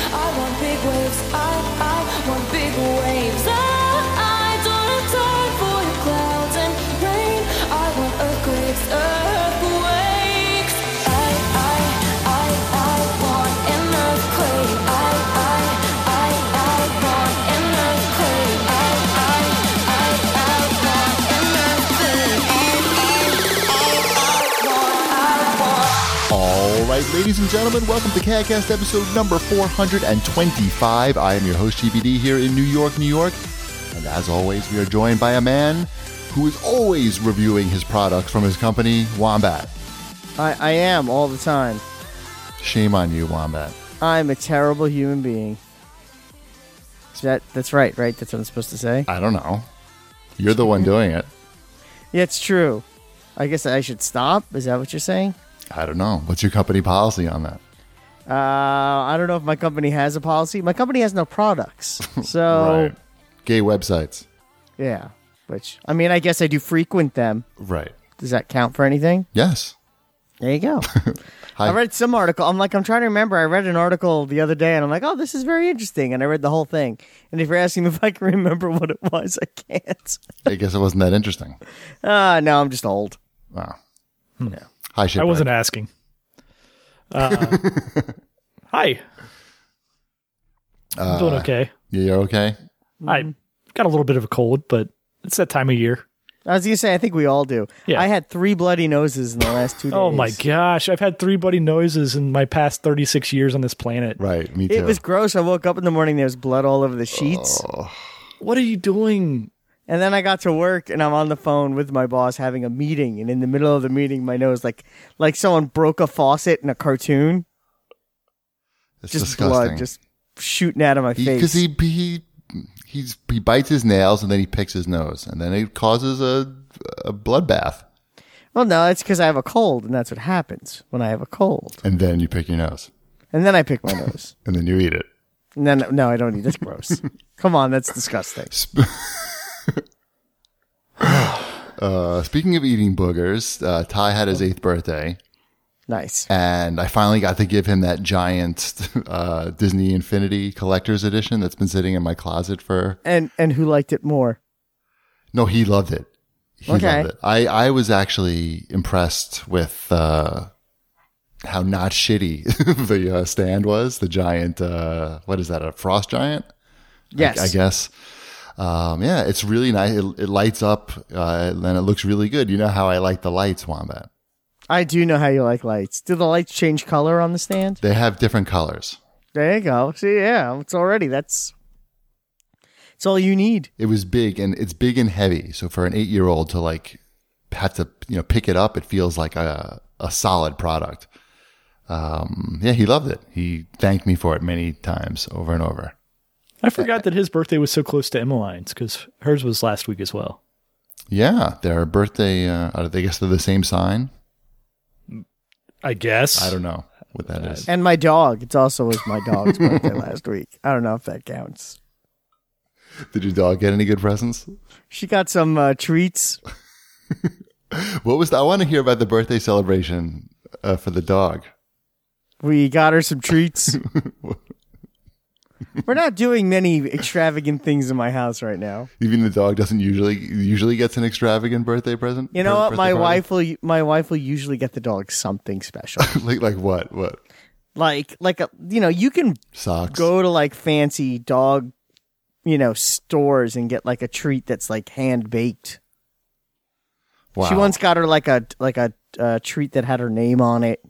I want big waves. I want big waves. I don't have time for your clouds and rain. I want earthquakes, earthquakes. I want an earthquake. I want an earthquake. I want. All right, ladies and gentlemen, welcome to CADcast episode number 425. I am your host, GBD, here in New York, New York. And as always, we are joined by a man who is always reviewing his products from his company, Wombat. I am all the time. Shame on you, Wombat. I'm a terrible human being. That's right? That's what I'm supposed to say? I don't know. You're the one doing it. Yeah, it's true. I guess I should stop? Is that what you're saying? I don't know. What's your company policy on that? I don't know if my company has a policy. My company has no products. So, Right. Gay websites. yeah. Which, I mean, I guess I do frequent them. Right. Does that count for anything? Yes. There you go. Hi. I read some article. I'm trying to remember. I read an article the other day, and I'm like, oh, this is very interesting. And I read the whole thing. And if you're asking me if I can remember what it was, I can't. I guess it wasn't that interesting. No, I'm just old. Wow. Yeah. Hi, I Shipwreck. wasn't asking. Hi. I'm doing okay. Yeah, you're okay? I got a little bit of a cold, but it's that time of year. I was going to say, I think we all do. Yeah. I had 3 bloody noses in the last 2 days. Oh my gosh. I've had 3 bloody noses in my past 36 years on this planet. Right, me too. It was gross. I woke up in the morning, there was blood all over the sheets. What are you doing? And then I got to work, and I'm on the phone with my boss having a meeting. And in the middle of the meeting, my nose, like someone broke a faucet in a cartoon. It's Just disgusting. blood just shooting out of my face. Because he bites his nails and then he picks his nose, and then it causes a bloodbath. Well, no, it's because I have a cold, and that's what happens when I have a cold. And then you pick your nose, And then I pick my nose. and then you eat it. And then, no, I don't eat. That's gross. Come on, that's disgusting. Speaking of eating boogers, Ty had his 8th birthday, Nice. and I finally got to give him that giant Disney Infinity Collector's Edition that's been sitting in my closet for... And who liked it more? No, he loved it. He Okay. loved it. I was actually impressed with how not shitty the stand was. The giant, what is that, a frost giant? Yes. I guess. Yeah, it's really nice. It lights up and it looks really good. You know how I like the lights, Wombat. I do know how you like lights. Do the lights change color on the stand? They have different colors. There you go. See, yeah, it's all you need. It was big, and it's big and heavy. So for an 8-year-old to have to pick it up, it feels like a solid product. Yeah, he loved it. He thanked me for it many times over and over. I forgot that his birthday was so close to Emmeline's because hers was last week as well. Yeah, their birthday, I guess they're the same sign. I guess. I don't know what that is. And my dog. It also was my dog's birthday last week. I don't know if that counts. Did your dog get any good presents? She got some treats. What was I want to hear about the birthday celebration for the dog. We got her some treats. We're not doing many extravagant things in my house right now. Even the dog doesn't usually gets an extravagant birthday present. You know what? Birthday party? My wife will usually get the dog something special. like what? What like you can socks? go to fancy dog, stores and get a treat that's hand baked. Wow. She once got her a treat that had her name on it.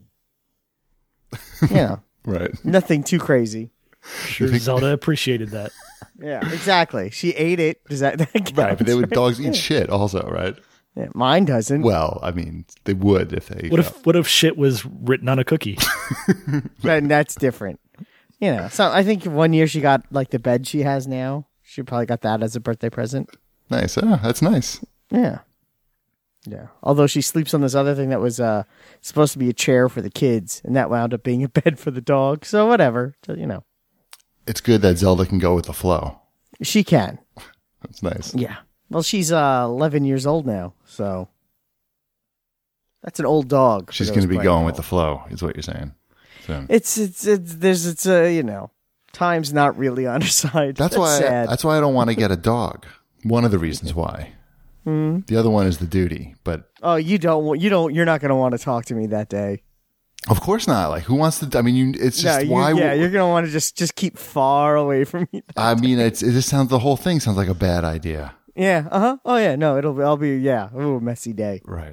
Right. Nothing too crazy. Sure, Zelda appreciated that. Yeah, exactly. She ate it. Does that Right, but dogs eat shit also, right? Yeah, mine doesn't. Well, I mean, they would if they. What if shit was written on a cookie? Then that's different. So I think one year she got the bed she has now. She probably got that as a birthday present. Nice. Oh, that's nice. Yeah. Yeah. Although she sleeps on this other thing that was supposed to be a chair for the kids, and that wound up being a bed for the dog. So whatever. So, It's good that Zelda can go with the flow. She can. That's nice. Yeah. Well, she's 11 years old now, so that's an old dog. She's going to be going with the flow, is what you're saying. So, It's Time's not really on her side. That's why. sad. That's why I don't want to get a dog. One of the reasons why. The other one is the duty, but Oh, you're not going to want to talk to me that day. of course not. Like, who wants to? I mean, it's just why? you're going to want to just keep far away from me. I mean, it just sounds. The whole thing sounds like a bad idea. Yeah. Oh yeah. No, I'll be. Yeah. Ooh, a messy day. Right.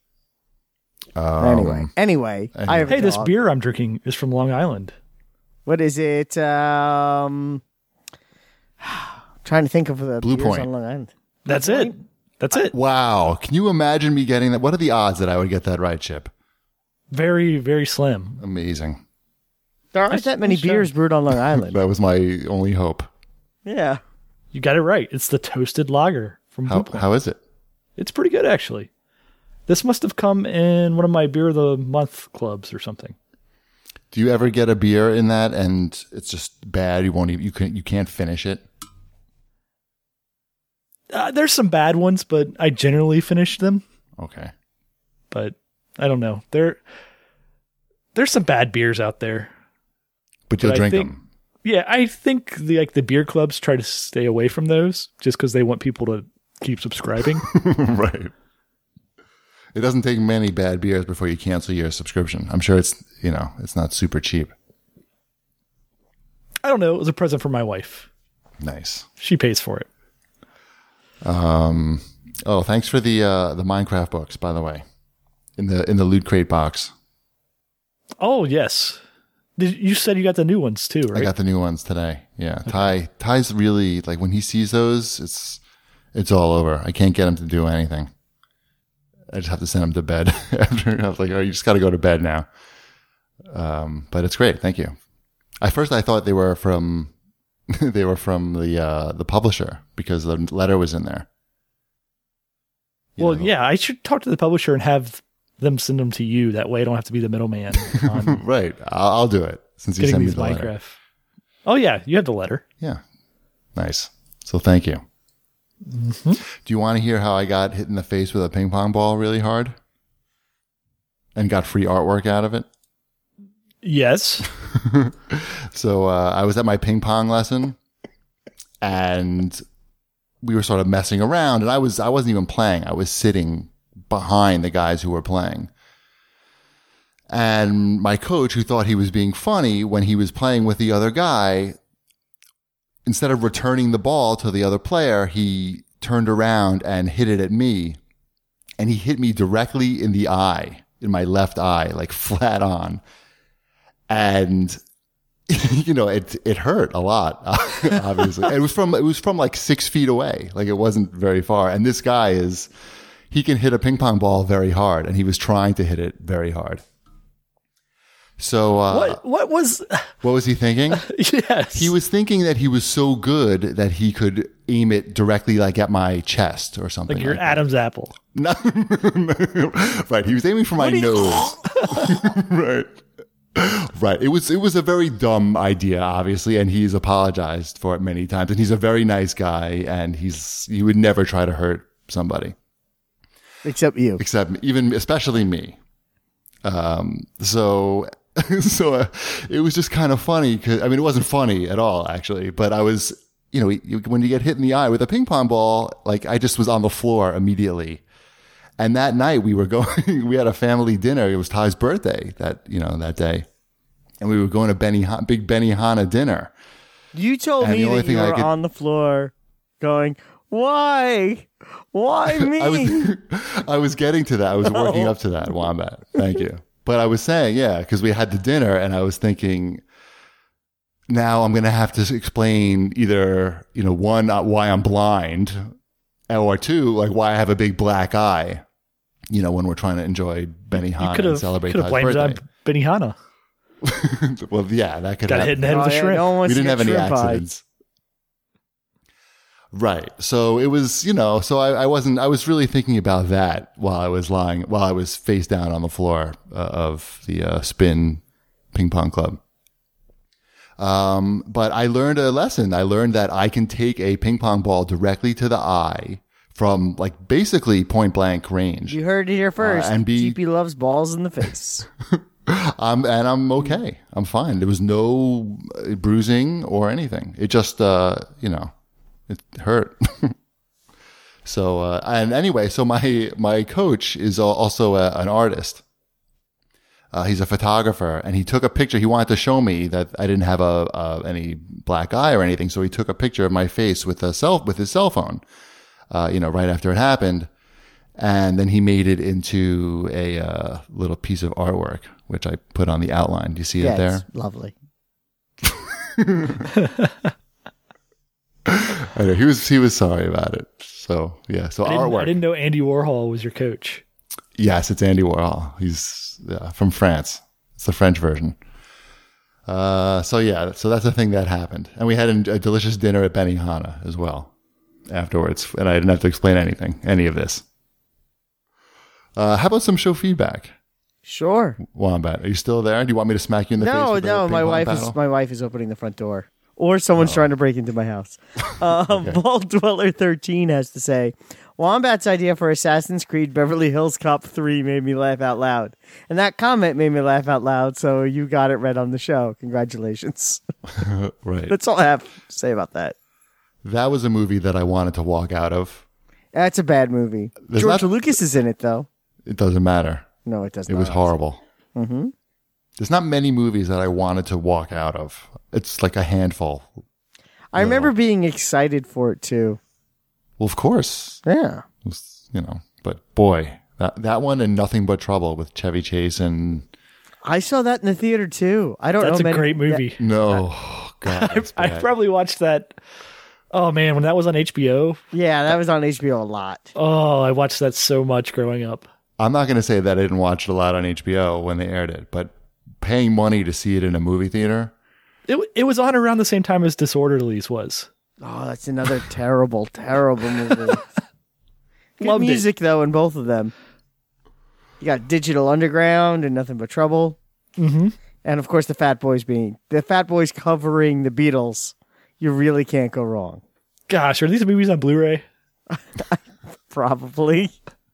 Anyway. I have a Hey, this dog. beer I'm drinking is from Long Island. What is it? Trying to think of the Blue beers Point. on Long Island. That's it. That's it. Wow. Can you imagine me getting that? What are the odds that I would get that right, Chip? Very, very slim. Amazing. There aren't that many sure. beers brewed on Long Island. That was my only hope. Yeah. You got it right. It's the toasted lager from Blue Point. How is it? It's pretty good, actually. This must have come in one of my beer of the month clubs or something. Do you ever get a beer in that and it's just bad? You can't finish it. There's some bad ones, but I generally finish them. Okay. But I don't know. There's some bad beers out there. But you'll But I drink think- them. Yeah, I think the beer clubs try to stay away from those just because they want people to keep subscribing. Right. It doesn't take many bad beers before you cancel your subscription. I'm sure it's not super cheap. I don't know. It was a present for my wife. Nice. She pays for it. Oh, thanks for the Minecraft books, by the way. In the Loot Crate box. Oh, yes. You said you got the new ones too, right? I got the new ones today. Yeah. Ty's really, like, when he sees those, it's all over. I can't get him to do anything. I just have to send him to bed. After I was like, oh, you just got to go to bed now. But it's great. Thank you. At first I thought they were from the publisher because the letter was in there. Well, yeah, I should talk to the publisher and have them send them to you. That way I don't have to be the middleman on Right. I'll do it since you getting sent me these the letter. Minecraft. Oh, yeah, you have the letter. Yeah. Nice. So thank you. Mm-hmm. Do you want to hear how I got hit in the face with a ping pong ball really hard and got free artwork out of it? Yes. So I was at my ping pong lesson and we were sort of messing around and I wasn't even playing. I was sitting behind the guys who were playing. And my coach, who thought he was being funny when he was playing with the other guy, instead of returning the ball to the other player, he turned around and hit it at me. And he hit me directly in the eye, in my left eye, like flat on. And it hurt a lot, obviously. It was from like 6 feet away. Like, it wasn't very far. And this guy he can hit a ping pong ball very hard, and he was trying to hit it very hard. So, What was he thinking? Yes. He was thinking that he was so good that he could aim it directly, like at my chest or something. like your that. Adam's apple. No. Right. He was aiming for my nose. Right. Right. It was a very dumb idea, obviously, and he's apologized for it many times. And he's a very nice guy, and he would never try to hurt somebody. Except you. Especially me. So it was just kind of funny because, I mean, it wasn't funny at all, actually, but I was, when you get hit in the eye with a ping pong ball, like, I just was on the floor immediately. And that night we we had a family dinner. It was Ty's birthday that day. And we were going to big Benihana dinner. You told And me the only that thing you I were could- on the floor going, why? Why me? I was getting to that. I was working up to that, Wombat. Thank you. But I was saying, yeah, because we had the dinner and I was thinking, now I'm going to have to explain either, one, why I'm blind, or two, like why I have a big black eye, when we're trying to enjoy Benihana and celebrate could have Ty's blamed it on birthday. Benihana. Well, yeah, that could Got happen. hit in the head with a shrimp. No one wants We to didn't have get any shrimp eye. accidents. Right. So it was, so I was really thinking about that while I was face down on the floor of the Spin Ping Pong Club. But I learned a lesson. I learned that I can take a ping pong ball directly to the eye from, like, basically point blank range. You heard it here first. and be- GP loves balls in the face. I'm okay. I'm fine. There was no bruising or anything. It just, it hurt. So, and anyway, so my coach is also an artist. He's a photographer, and he took a picture. He wanted to show me that I didn't have any black eye or anything. So he took a picture of my face with his cell phone, right after it happened. And then he made it into a little piece of artwork, which I put on the outline. Do you see it there? It's lovely. I know, he was sorry about it. So yeah, so artwork. I didn't know Andy Warhol was your coach. Yes, it's Andy Warhol. He's from France. It's the French version. So that's the thing that happened, and we had a delicious dinner at Benihana as well afterwards, and I didn't have to explain any of this. How about some show feedback? Sure. Wombat, are you still there? Do you want me to smack you in the face? With No. My wife is opening the front door, or someone's trying to break into my house. Okay. Vault Dweller 13 has to say, Wombat's idea for Assassin's Creed Beverly Hills Cop 3 made me laugh out loud, and that comment made me laugh out loud. So you got it read on the show. Congratulations. Right. That's all I have to say about that. That was a movie that I wanted to walk out of. That's a bad movie. George Lucas is in it, though. It doesn't matter. No, it doesn't. It was horrible. Mm-hmm. There's not many movies that I wanted to walk out of. It's like a handful. I remember being excited for it, too. Well, of course. Yeah. It was, but boy, that one and Nothing But Trouble with Chevy Chase and... I saw that in the theater, too. I don't know. That's a great movie. No. God, that's I bad. probably watched that. Oh, man, when that was on HBO. Yeah, that was on HBO a lot. Oh, I watched that so much growing up. I'm not going to say that I didn't watch it a lot on HBO when they aired it, but paying money to see it in a movie theater... It was on around the same time as Disorderlies was. Oh, that's another terrible, terrible movie. Good Loved music, though, in both of them. You got Digital Underground and Nothing But Trouble. Mm-hmm. And, of course, the Fat Boys covering the Beatles. You really can't go wrong. Gosh, are these movies on Blu-ray? Probably.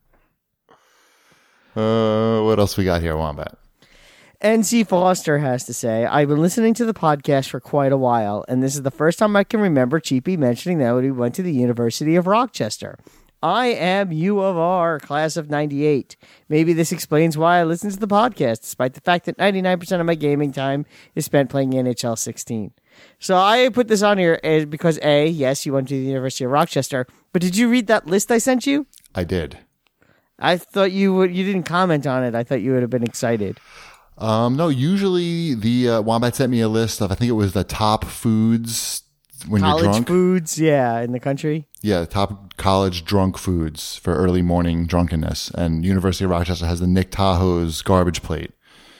What else we got here, Wombat? NC Foster has to say, I've been listening to the podcast for quite a while, and this is the first time I can remember Cheapy mentioning that he went to the University of Rochester. I am U of R, class of 98. Maybe this explains why I listen to the podcast, despite the fact that 99% of my gaming time is spent playing NHL 16. So I put this on here because A, yes, you went to the University of Rochester, but did you read that list I sent you? I did. I thought you didn't comment on it. I thought you would have been excited. No, usually the Wombat sent me a list of, I think it was the top foods when you're drunk. College foods, yeah, in the country. Yeah, the top college drunk foods for early morning drunkenness. And University of Rochester has the Nick Tahoe's garbage plate.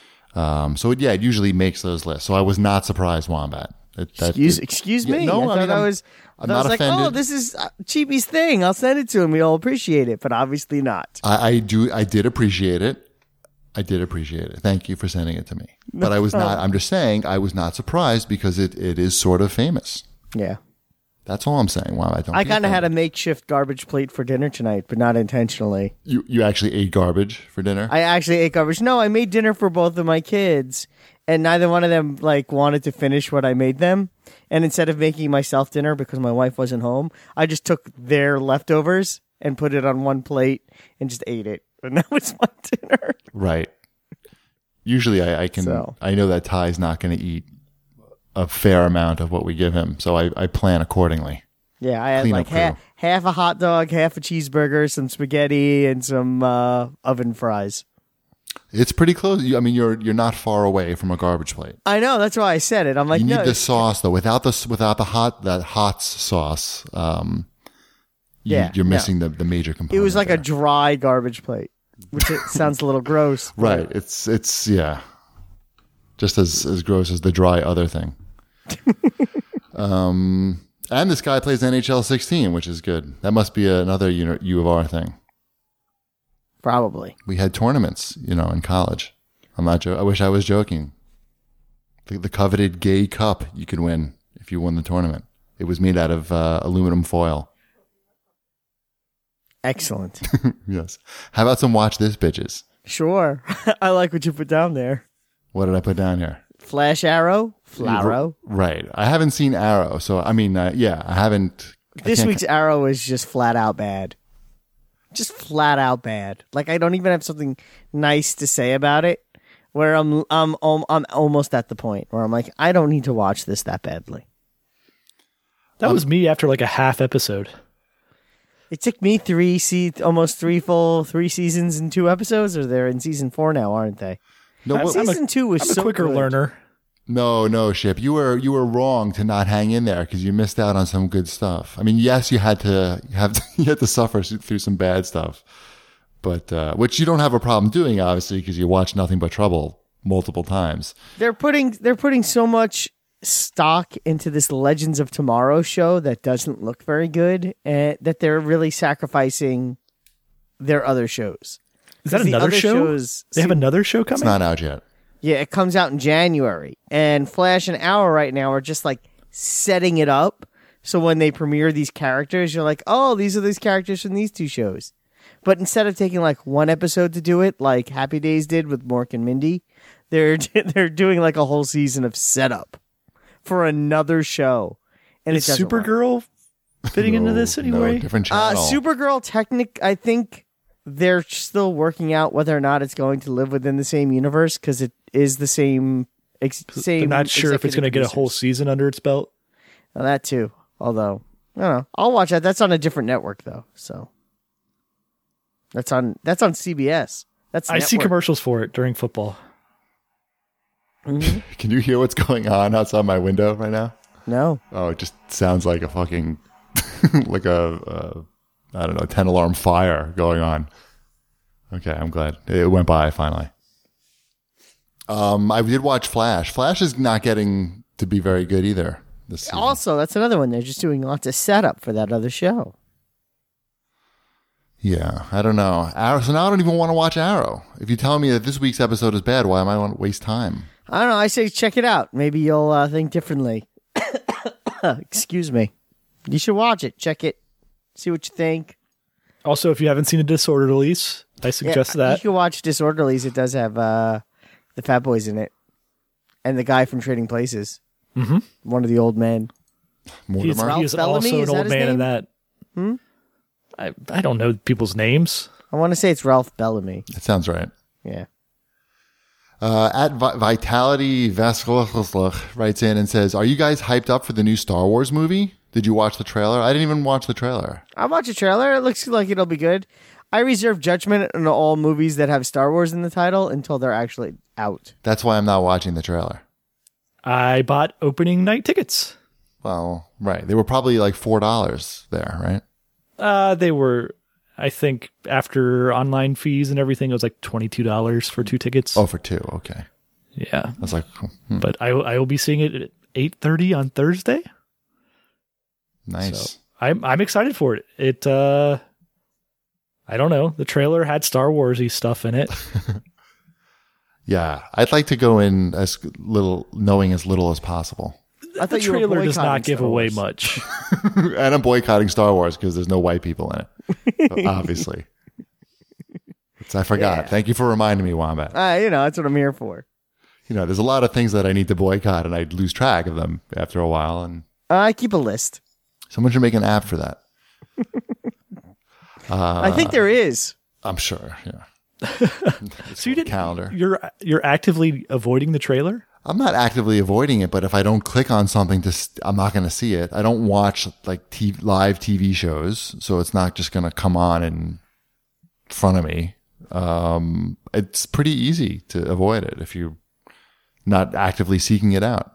It usually makes those lists. So I was not surprised, Wombat. Excuse me. No, I was not like, offended. oh, this is Cheapy's thing. I'll send it to him. He'll appreciate it, but obviously not. I did appreciate it. Thank you for sending it to me. But I was not, I'm just saying, I was not surprised because it is sort of famous. Yeah. That's all I'm saying. Wow, I kind of had a makeshift garbage plate for dinner tonight, but not intentionally. You actually ate garbage for dinner? I actually ate garbage. No, I made dinner for both of my kids, and neither one of them wanted to finish what I made them. And instead of making myself dinner because my wife wasn't home, I just took their leftovers and put it on one plate and just ate it. And that was my dinner. Right. Usually I can. So. I know that Ty's not going to eat a fair amount of what we give him, so I plan accordingly. Yeah, I had half a hot dog, half a cheeseburger, some spaghetti, and some oven fries. It's pretty close. You're not far away from a garbage plate. I know. That's why I said it. I'm like, you need the sauce though. Without the hot sauce, you're missing the major component. It was like a dry garbage plate, which it sounds a little gross. Right. It's just as gross as the dry other thing. And this guy plays NHL 16, which is good. That must be another U of R thing. Probably. We had tournaments, in college. I'm not joking. I wish I was joking. The coveted gay cup you could win if you won the tournament. It was made out of aluminum foil. Excellent. Yes. How about some watch this, bitches? Sure. I like what you put down there. What did I put down here? Flash, Arrow, Flaro. Right. I haven't seen Arrow, so I mean, yeah, I haven't. This week's Arrow is just flat out bad. Just flat out bad. Like, I don't even have something nice to say about it. Where I'm almost at the point where I'm like, I don't need to watch this that badly. That was me after like a half episode. It took me almost three seasons and 2 episodes, or they're in season 4 now, aren't they? No, Season 2 was I'm a so quicker good. learner. No, Ship. You were wrong to not hang in there because you missed out on some good stuff. I mean, yes, you had to suffer through some bad stuff, but which you don't have a problem doing, obviously, because you watch Nothing But Trouble multiple times. They're putting so much stock into this Legends of Tomorrow show that doesn't look very good, and that they're really sacrificing their other shows. Is that 'Cause the another other show? shows They have another show coming? It's not out yet. Yeah, it comes out in January. And Flash and Arrow right now are just like setting it up. So when they premiere these characters, you're like, oh, these are these characters from these 2 shows. But instead of taking like 1 episode to do it, like Happy Days did with Mork and Mindy, they're doing like a whole season of setup for another show. And Is it doesn't work. Supergirl fitting into this anyway? No, different channel. Supergirl, I think they're still working out whether or not it's going to live within the same universe because it is the same. I'm not sure if it's going to get a whole season under its belt. Well, that too. Although, I don't know. I'll watch that. That's on a different network though. So that's on CBS. That's I see network. commercials for it during football. Can you hear what's going on outside my window right now? No. Oh, it just sounds like a fucking like a I don't know, 10 alarm fire going on. Okay, I'm glad it went by finally. I did watch Flash. Flash is not getting to be very good either this season. Also, that's another one. They're just doing lots of setup for that other show. Yeah, I don't know. Arrow. So now I don't even want to watch Arrow. If you tell me that this week's episode is bad, why am I want to waste time? I don't know. I say check it out. Maybe you'll think differently. Excuse me. You should watch it. Check it. See what you think. Also, if you haven't seen The Disorderlies, I suggest You that. can watch Disorderlies. It does have the Fat Boys in it. And the guy from Trading Places. Mm-hmm. One of the old men. Mortimer? Ralph He's Bellamy, also is an that old his man in name? that. I don't know people's names. I want to say it's Ralph Bellamy. That sounds right. Yeah. At Vitality Vasquez writes in and says, "Are you guys hyped up for the new Star Wars movie? Did you watch the trailer? I didn't even watch the trailer." I watch a trailer. It looks like it'll be good. I reserve judgment on all movies that have Star Wars in the title until they're actually out. That's why I'm not watching the trailer. I bought opening night tickets. Well, right. They were probably like $4 there, right? They were, I think, after online fees and everything, it was like $22 for 2 tickets. Oh, for 2. Okay. Yeah. I was like, But I will be seeing it at 8:30 on Thursday. nice. So I'm excited for it. It I don't know. The trailer had Star Wars-y stuff in it. Yeah. I'd like to go in knowing as little as possible. I The thought you were trailer does boycotting not give Star away Wars. much. And I'm boycotting Star Wars because there's no white people in it. Obviously. I forgot. Yeah. Thank you for reminding me, Wombat. That's what I'm here for. There's a lot of things that I need to boycott and I'd lose track of them after a while. And I keep a list. someone should make an app for that. I think there is. I'm sure. Yeah. So you didn't, calendar. You're actively avoiding the trailer? I'm not actively avoiding it, but if I don't click on something, I'm not going to see it. I don't watch like live TV shows, so it's not just going to come on in front of me. It's pretty easy to avoid it if you're not actively seeking it out.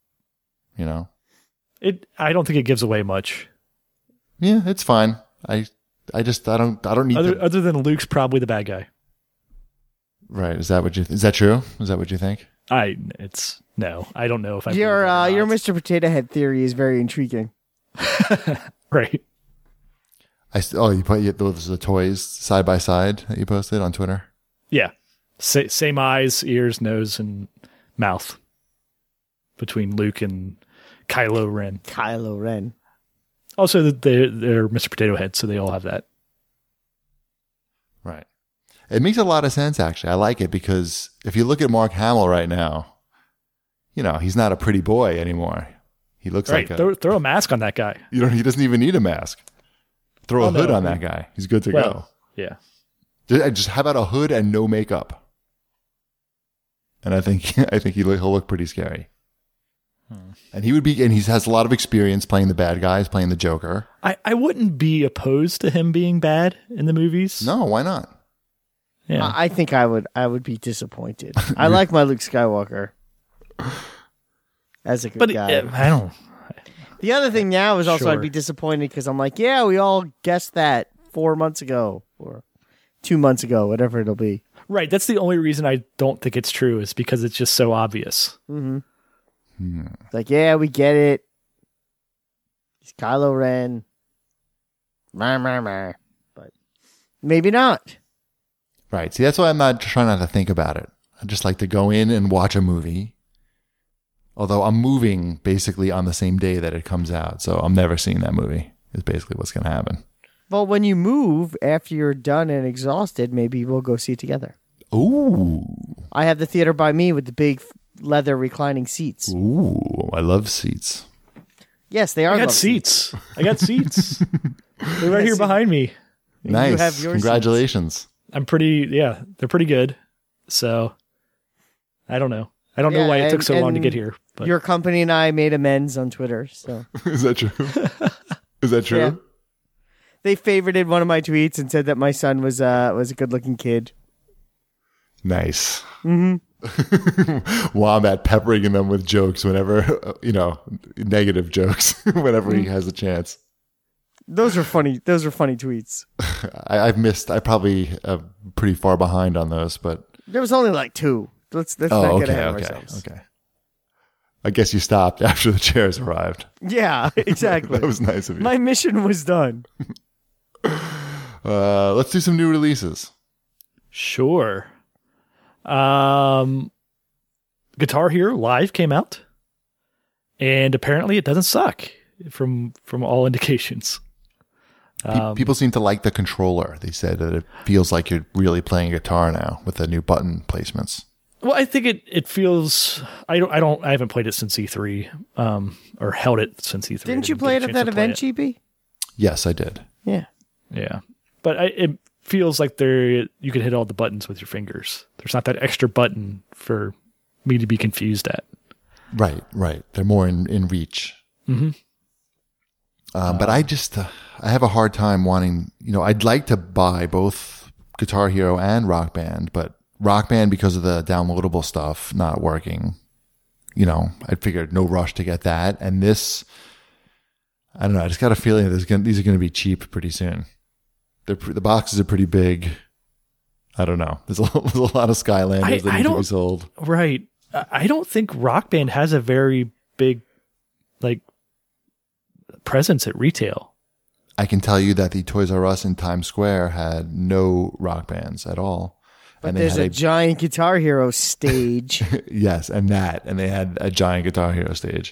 I don't think it gives away much. Yeah, it's fine. I don't need Other than Luke's probably the bad guy. Right. Is that true? Is that what you think? No. I don't know if I Your believe it or not. Mr. Potato Head theory is very intriguing. Right. You put the toys side by side that you posted on Twitter? Yeah. Same eyes, ears, nose, and mouth between Luke and Kylo Ren. Kylo Ren. Also, they're Mr. Potato Head, so they all have that. Right. It makes a lot of sense, actually. I like it because if you look at Mark Hamill right now, he's not a pretty boy anymore. He looks like throw a mask on that guy. He doesn't even need a mask. Throw a hood on that guy. He's good to go. Yeah. Just how about a hood and no makeup? And I think he'll look pretty scary. And he has a lot of experience playing the bad guys, playing the Joker. I wouldn't be opposed to him being bad in the movies. No, why not? Yeah. I think I would be disappointed. I like my Luke Skywalker as a good guy. I don't. The other thing now is also Sure. I'd be disappointed because I'm like, yeah, we all guessed that 4 months ago or 2 months ago, whatever it'll be. Right. That's the only reason I don't think it's true is because it's just so obvious. Mm-hmm. Like, yeah, we get it. He's Kylo Ren. But maybe not. Right. See, that's why I'm not trying not to think about it. I just like to go in and watch a movie. Although I'm moving basically on the same day that it comes out. So I'm never seeing that movie is basically what's going to happen. Well, when you move, after you're done and exhausted, maybe we'll go see it together. Ooh. I have the theater by me with the big leather reclining seats. Ooh. I love seats. Yes, they are. I got seats. They're right here behind me. Nice. You have your Congratulations. they're pretty good. So I don't know. I don't know why it took so long to get here. But Your company and I made amends on Twitter. So Is that true? Is that true? Yeah. They favorited one of my tweets and said that my son was a good-looking kid. Nice. Wombat peppering them with jokes whenever, negative jokes whenever he has a chance. Those are funny. Those are funny tweets. I probably pretty far behind on those, but There was only like 2. Let's not get ahead of ourselves. Okay. I guess you stopped after the chairs arrived. Yeah, exactly. That was nice of you. My mission was done. Let's do some new releases. sure. Guitar Hero Live came out, and apparently it doesn't suck from all indications. People seem to like the controller. They said that it feels like you're really playing guitar now with the new button placements. Well, I think it feels. I haven't played it since E3, or held it since E3. Didn't you play it at that event, GB? Yes, I did. Yeah. Yeah, but it feels like you can hit all the buttons with your fingers. There's not that extra button for me to be confused at. Right. They're more in reach. Mm-hmm. But I have a hard time wanting, I'd like to buy both Guitar Hero and Rock Band, but Rock Band, because of the downloadable stuff not working, I figured no rush to get that. And this, I don't know, I just got a feeling these are going to be cheap pretty soon. The boxes are pretty big. I don't know. There's a lot of Skylanders that need to be sold. Right. I don't think Rock Band has a very big, presence at retail. I can tell you that the Toys R Us in Times Square had no Rock Bands at all. But there's a giant Guitar Hero stage. Yes, and they had a giant Guitar Hero stage.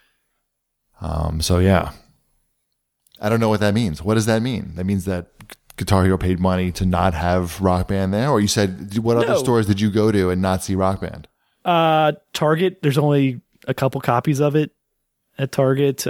So yeah. I don't know what that means. What does that mean? That means that Guitar Hero paid money to not have Rock Band there? Or you said, what other stores did you go to and not see Rock Band? Target, there's only a couple copies of it at Target.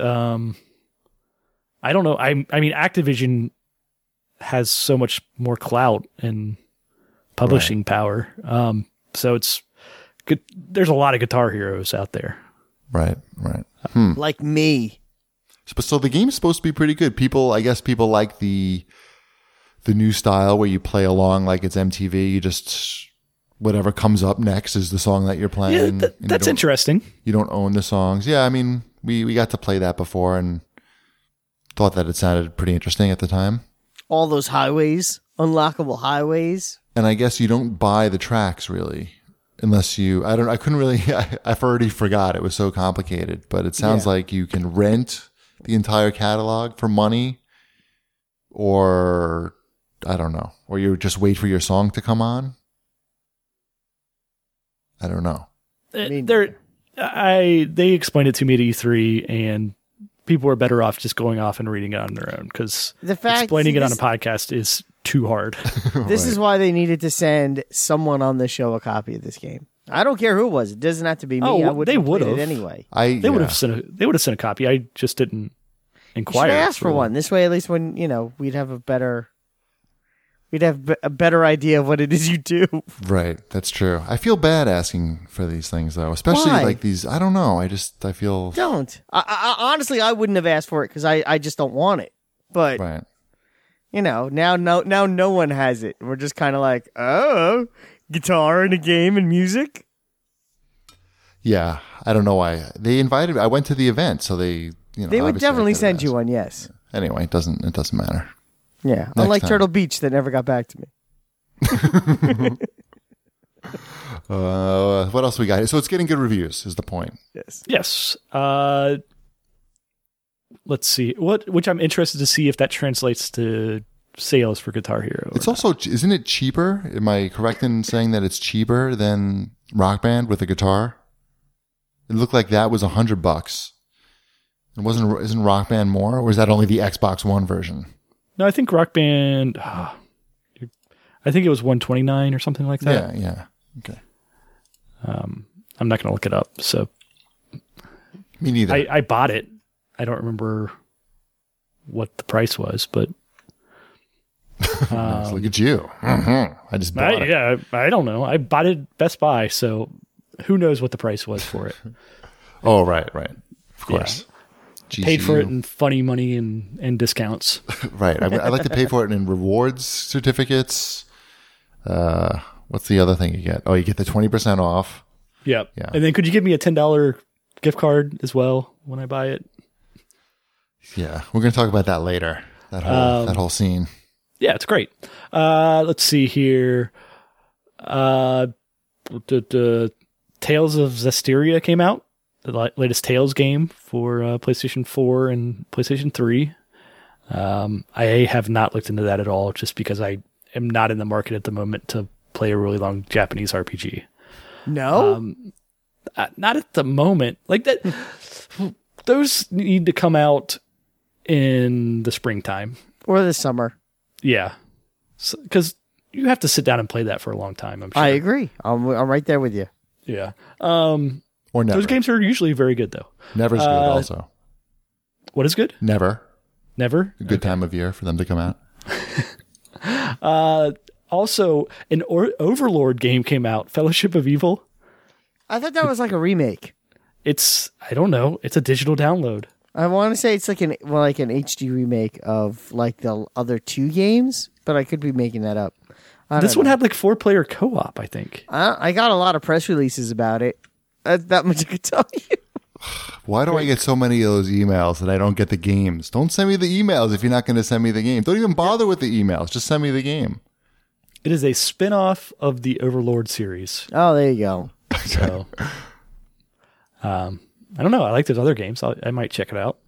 I don't know. I mean, Activision has so much more clout and publishing power. So it's good. There's a lot of Guitar Heroes out there. Right. Like me. So the game's supposed to be pretty good. I guess people like the new style where you play along like it's MTV. You just, whatever comes up next is the song that you're playing. Yeah, that's interesting. You don't own the songs. Yeah, I mean, we got to play that before and thought that it sounded pretty interesting at the time. All those highways, unlockable highways. And I guess you don't buy the tracks really, unless I couldn't really, I've already forgot. It was so complicated, but it sounds like you can rent the entire catalog for money, or I don't know, or you just wait for your song to come on. I don't know. They explained it to me at E3, and people are better off just going off and reading it on their own, because explaining it on a podcast is too hard. This is why they needed to send someone on the show a copy of this game. I don't care who it was. It doesn't have to be me. Oh, I would they have played would've. it anyway. They would have sent a copy. I just didn't You inquire. should ask for one. This way, at least when we'd have a better idea of what it is you do. Right, that's true. I feel bad asking for these things though, especially Why? like these. I don't know. I feel Don't. I honestly, I wouldn't have asked for it because I just don't want it. But right. now no one has it. We're just kind of like, oh, guitar and a game and music. Yeah, I don't know why they invited me. I went to the event, so they They would obviously I definitely could've send you asked. one. Yes. Anyway, it doesn't matter. Yeah. Unlike time. Turtle Beach that never got back to me. What else we got here? So it's getting good reviews is the point. Yes. Yes. Let's see. Which I'm interested to see if that translates to sales for Guitar Hero. It's also, isn't it cheaper? Am I correct in saying that it's cheaper than Rock Band with a guitar? It looked like that was $100. Isn't Rock Band more, or is that only the Xbox One version? No, I think Rock Band. I think it was $129 or something like that. Yeah. Okay. I'm not going to look it up. So Me neither. I bought it. I don't remember what the price was, but Look at you. I just bought it. yeah, I don't know. I bought it at Best Buy, so who knows what the price was for it? Oh, right. Of course. Paid for it GCU. in funny money and discounts. Right. I like to pay for it in rewards certificates. What's the other thing you get? Oh, you get the 20% off. Yep. Yeah. And then could you give me a $10 gift card as well when I buy it? Yeah. We're going to talk about that later. That whole scene. Yeah, it's great. Let's see here. The Tales of Zestiria came out. The latest Tales game for PlayStation 4 and PlayStation 3. I have not looked into that at all just because I am not in the market at the moment to play a really long Japanese RPG. No. Not at the moment. Like that. Those need to come out in the springtime. Or the summer. Yeah. Because you have to sit down and play that for a long time, I'm sure. I agree. I'm right there with you. Yeah. Or never. Those games are usually very good, though. Never's good also. What is good? Never. Never? A good time of year for them to come out. Also, an Overlord game came out, Fellowship of Evil. I thought that was like a remake. It's, I don't know, it's a digital download. I want to say it's like an HD remake of like the other two games, but I could be making that up. This one had like 4-player co-op, I think. I got a lot of press releases about it. That much I could tell you. Why do I get so many of those emails that I don't get the games? Don't send me the emails if you're not going to send me the game. Don't even bother with the emails. Just send me the game. It is a spin-off of the Overlord series. Oh, there you go. So, I don't know. I like those other games. I might check it out.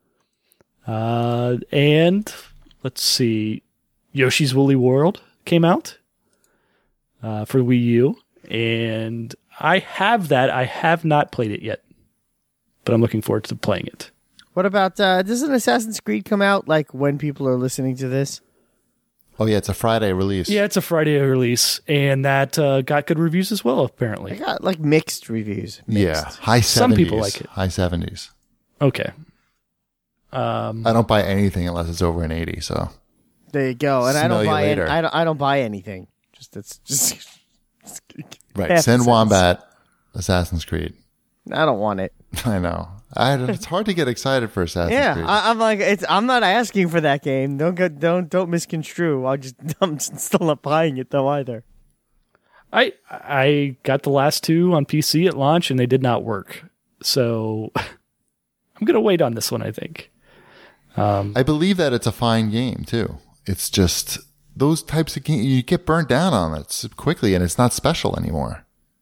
And let's see. Yoshi's Woolly World came out for Wii U. And I have that. I have not played it yet. But I'm looking forward to playing it. What about, doesn't Assassin's Creed come out like when people are listening to this? Oh, yeah. It's a Friday release. Yeah, it's a Friday release. And that got good reviews as well, I apparently. got like mixed reviews. Yeah. Mixed. High 70s. Some people like it. High 70s. Okay. I don't buy anything unless it's over an 80, so. There you go. And I Smell don't you buy it. later. I don't buy anything. Just Right. Half Send the Wombat Assassin's Creed. I don't want it. I know. It's hard to get excited for Assassin's Creed. I'm like I'm not asking for that game. Don't misconstrue. I'm still not buying it though either. I got the last two on PC at launch and they did not work. So I'm going to wait on this one, I think. I believe that it's a fine game, too. It's just those types of games, you get burnt down on it quickly, and it's not special anymore.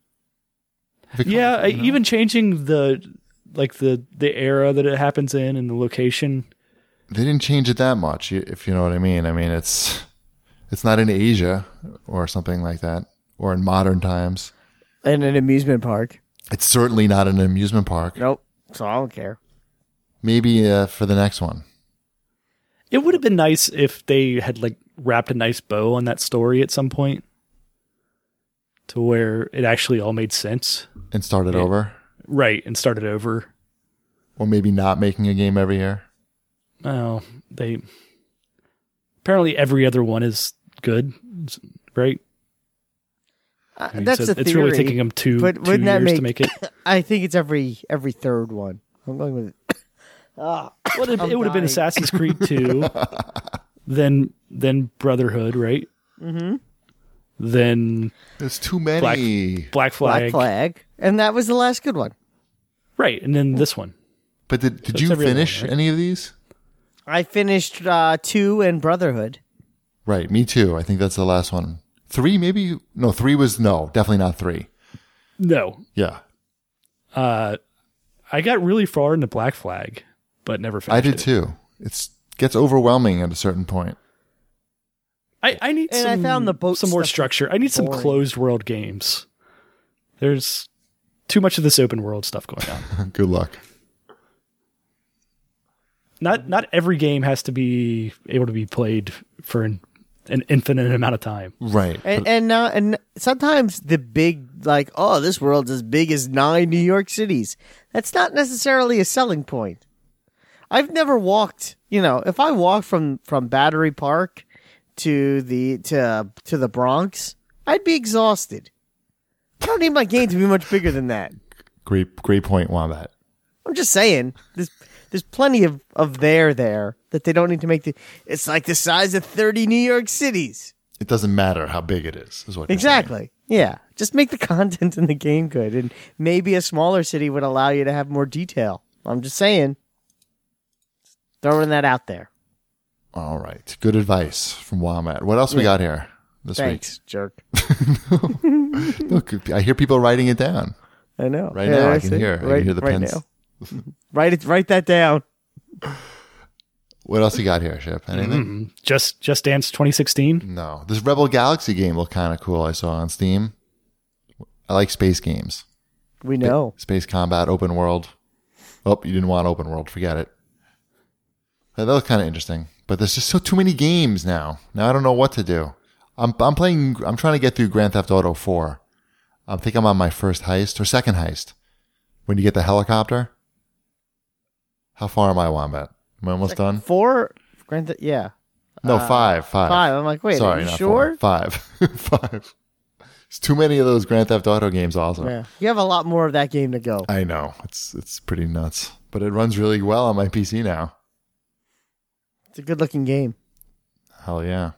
Yeah, even changing the era that it happens in and the location. They didn't change it that much, if you know what I mean. I mean, it's not in Asia or something like that, or in modern times. In an amusement park. It's certainly not an amusement park. Nope. So I don't care. Maybe for the next one. It would have been nice if they had like wrapped a nice bow on that story at some point to where it actually all made sense. And started over? Right, and started over. Or maybe not making a game every year? Oh, they... Apparently every other one is good, right? I mean, That's so a theory. it's really taking them two wouldn't that years to make it. I think it's every third one. I'm going with it. Well, it would have been dying. Assassin's Creed 2, then Brotherhood, right? Mm-hmm. Then There's too many. Black Flag. Black Flag. And that was the last good one. Right, and then this one. But did it's you every other finish one, right? any of these? I finished 2 and Brotherhood. Right, me too. I think that's the last one. 3 maybe? No, 3 was, no, definitely not 3. No. Yeah. I got really far into Black Flag, but never finished I did it. too. It gets overwhelming at a certain point. I need And I found the boat some more stuff structure. I need some boring. closed world games. There's too much of this open world stuff going on. Good luck. Not every game has to be able to be played for an infinite amount of time. Right. And sometimes the big, like, oh, this world's as big as 9 New York cities. That's not necessarily a selling point. I've never walked, if I walk from Battery Park to the Bronx, I'd be exhausted. I don't need my game to be much bigger than that. Great point, Wombat. I'm just saying, there's plenty of there that they don't need to make it's like the size of 30 New York cities. It doesn't matter how big it is what you're Exactly. Yeah. Just make the content in the game good, and maybe a smaller city would allow you to have more detail. I'm just saying. Throwing that out there. saying. All right. Good advice from Wombat. What else we got here this Thanks, jerk. week? Look, I hear people writing it down. I know. Right now, I can see. hear. I can hear the right pens. now. Write that down. What else you got here, Ship? Anything? Just Dance 2016. No. This Rebel Galaxy game looked kind of cool. I saw on Steam. I like space games. We know. Space combat, open world. Oh, you didn't want open world. Forget it. That looked kind of interesting. But there's just too many games now. Now I don't know what to do. I'm trying to get through Grand Theft Auto 4. I think I'm on my first heist or second heist. When you get the helicopter. How far am I, Wombat? Am I almost done? 4? Yeah. No, 5. 5. I'm like, wait, Sorry, are you not sure? 4. 5. 5. There's too many of those Grand Theft Auto games also. Yeah. You have a lot more of that game to go. I know. It's pretty nuts. But it runs really well on my PC now. It's a good looking game. Hell yeah.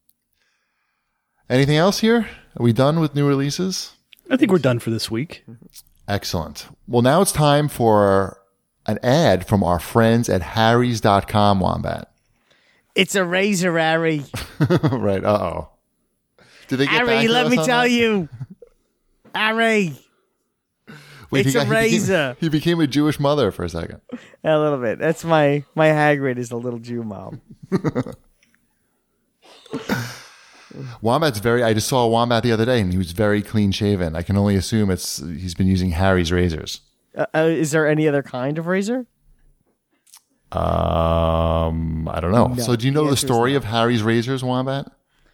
Anything else here? Are we done with new releases? I think we're done for this week. Excellent. Well, now it's time for an ad from our friends at harrys.com, Wombat. It's a razor, Harry. Right. Uh-oh. Did they get back Harry, to let us me on tell that? you. Harry. Wait, it's a razor. He became a Jewish mother for a second. A little bit. That's my Hagrid is a little Jew mom. Wombat's I just saw a Wombat the other day, and he was very clean shaven. I can only assume he's been using Harry's razors. Is there any other kind of razor? I don't know. No, So do you know the the answer is story no. of Harry's razors, Wombat?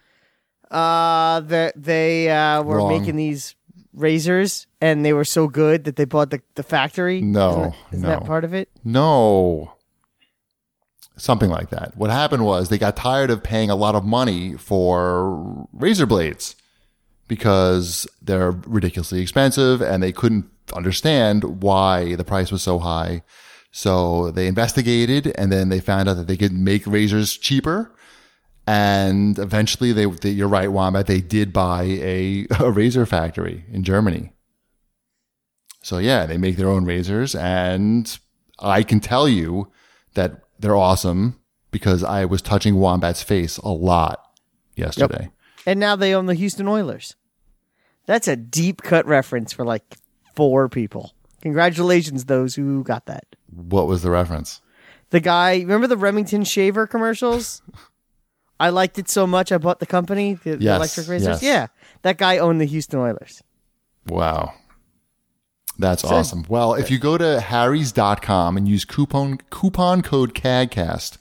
That they were Wrong. making these razors, and they were so good that they bought the factory. No, isn't no. that part of it? No. Something like that. What happened was they got tired of paying a lot of money for razor blades because they're ridiculously expensive and they couldn't understand why the price was so high. So they investigated and then they found out that they could make razors cheaper. And eventually you're right, Wombat, they did buy a razor factory in Germany. So yeah, they make their own razors, and I can tell you that they're awesome because I was touching Wombat's face a lot yesterday. And now they own the Houston Oilers. That's a deep cut reference for like 4 people. Congratulations, those who got that. What was the reference? The guy, remember the Remington shaver commercials? I liked it so much I bought the company, the Yes, electric razors. yes. Yeah, that guy owned the Houston Oilers. Wow. That's awesome. Well, if you go to harrys.com and use coupon code CAGCAST,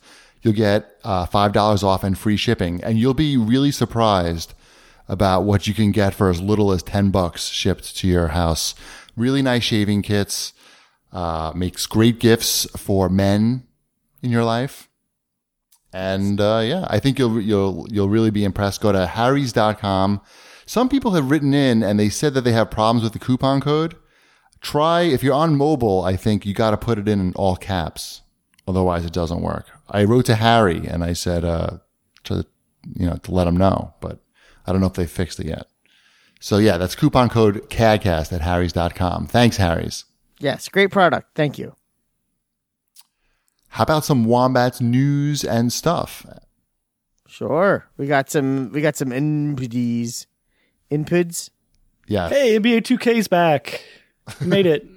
you'll get $5 off and free shipping. And you'll be really surprised about what you can get for as little as $10 shipped to your house. Really nice shaving kits. Makes great gifts for men in your life. And I think you'll really be impressed. Go to harrys.com. Some people have written in and they said that they have problems with the coupon code. Try, if you're on mobile, I think you got to put it in all caps. Otherwise it doesn't work. I wrote to Harry and I said, to let him know, but I don't know if they fixed it yet. So yeah, that's coupon code CADcast at harrys.com. Thanks, Harry's. Yes, great product. Thank you. How about some Wombats news and stuff? Sure. We got some inputs. Inputs? Yeah. Hey, NBA 2K's back. We made it.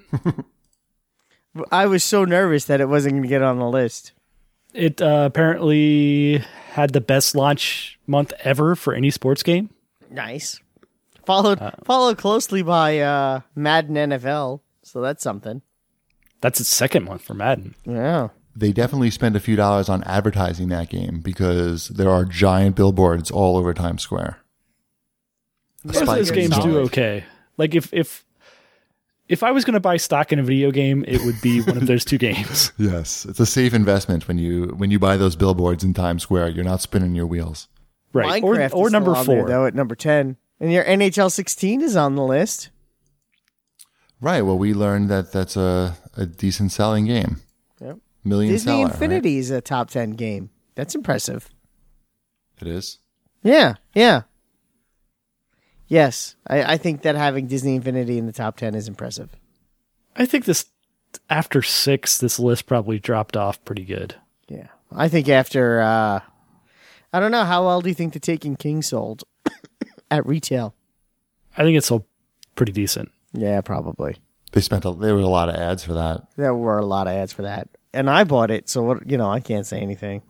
I was so nervous that it wasn't going to get on the list. It apparently had the best launch month ever for any sports game. Nice. Followed closely by Madden NFL, so that's something. That's its second month for Madden. Yeah. They definitely spent a few dollars on advertising that game because there are giant billboards all over Times Square. Most of those games do okay. Like if I was going to buy stock in a video game, it would be one of those two games. Yes, it's a safe investment when you buy those billboards in Times Square. You're not spinning your wheels. Right. Minecraft Or is number still on there, 4. though, at number 10. And your NHL 16 is on the list. Right. Well, we learned that that's a decent selling game. Yep. Million Disney seller. Infinity is a top 10 game. That's impressive. Right? It is. Yeah. Yes, I think that having Disney Infinity in the top 10 is impressive. I think after 6, this list probably dropped off pretty good. Yeah. I think after, I don't know, how well do you think The Taken King sold at retail? I think it's still pretty decent. Yeah, probably. There were a lot of ads for that. There were a lot of ads for that. And I bought it, so I can't say anything.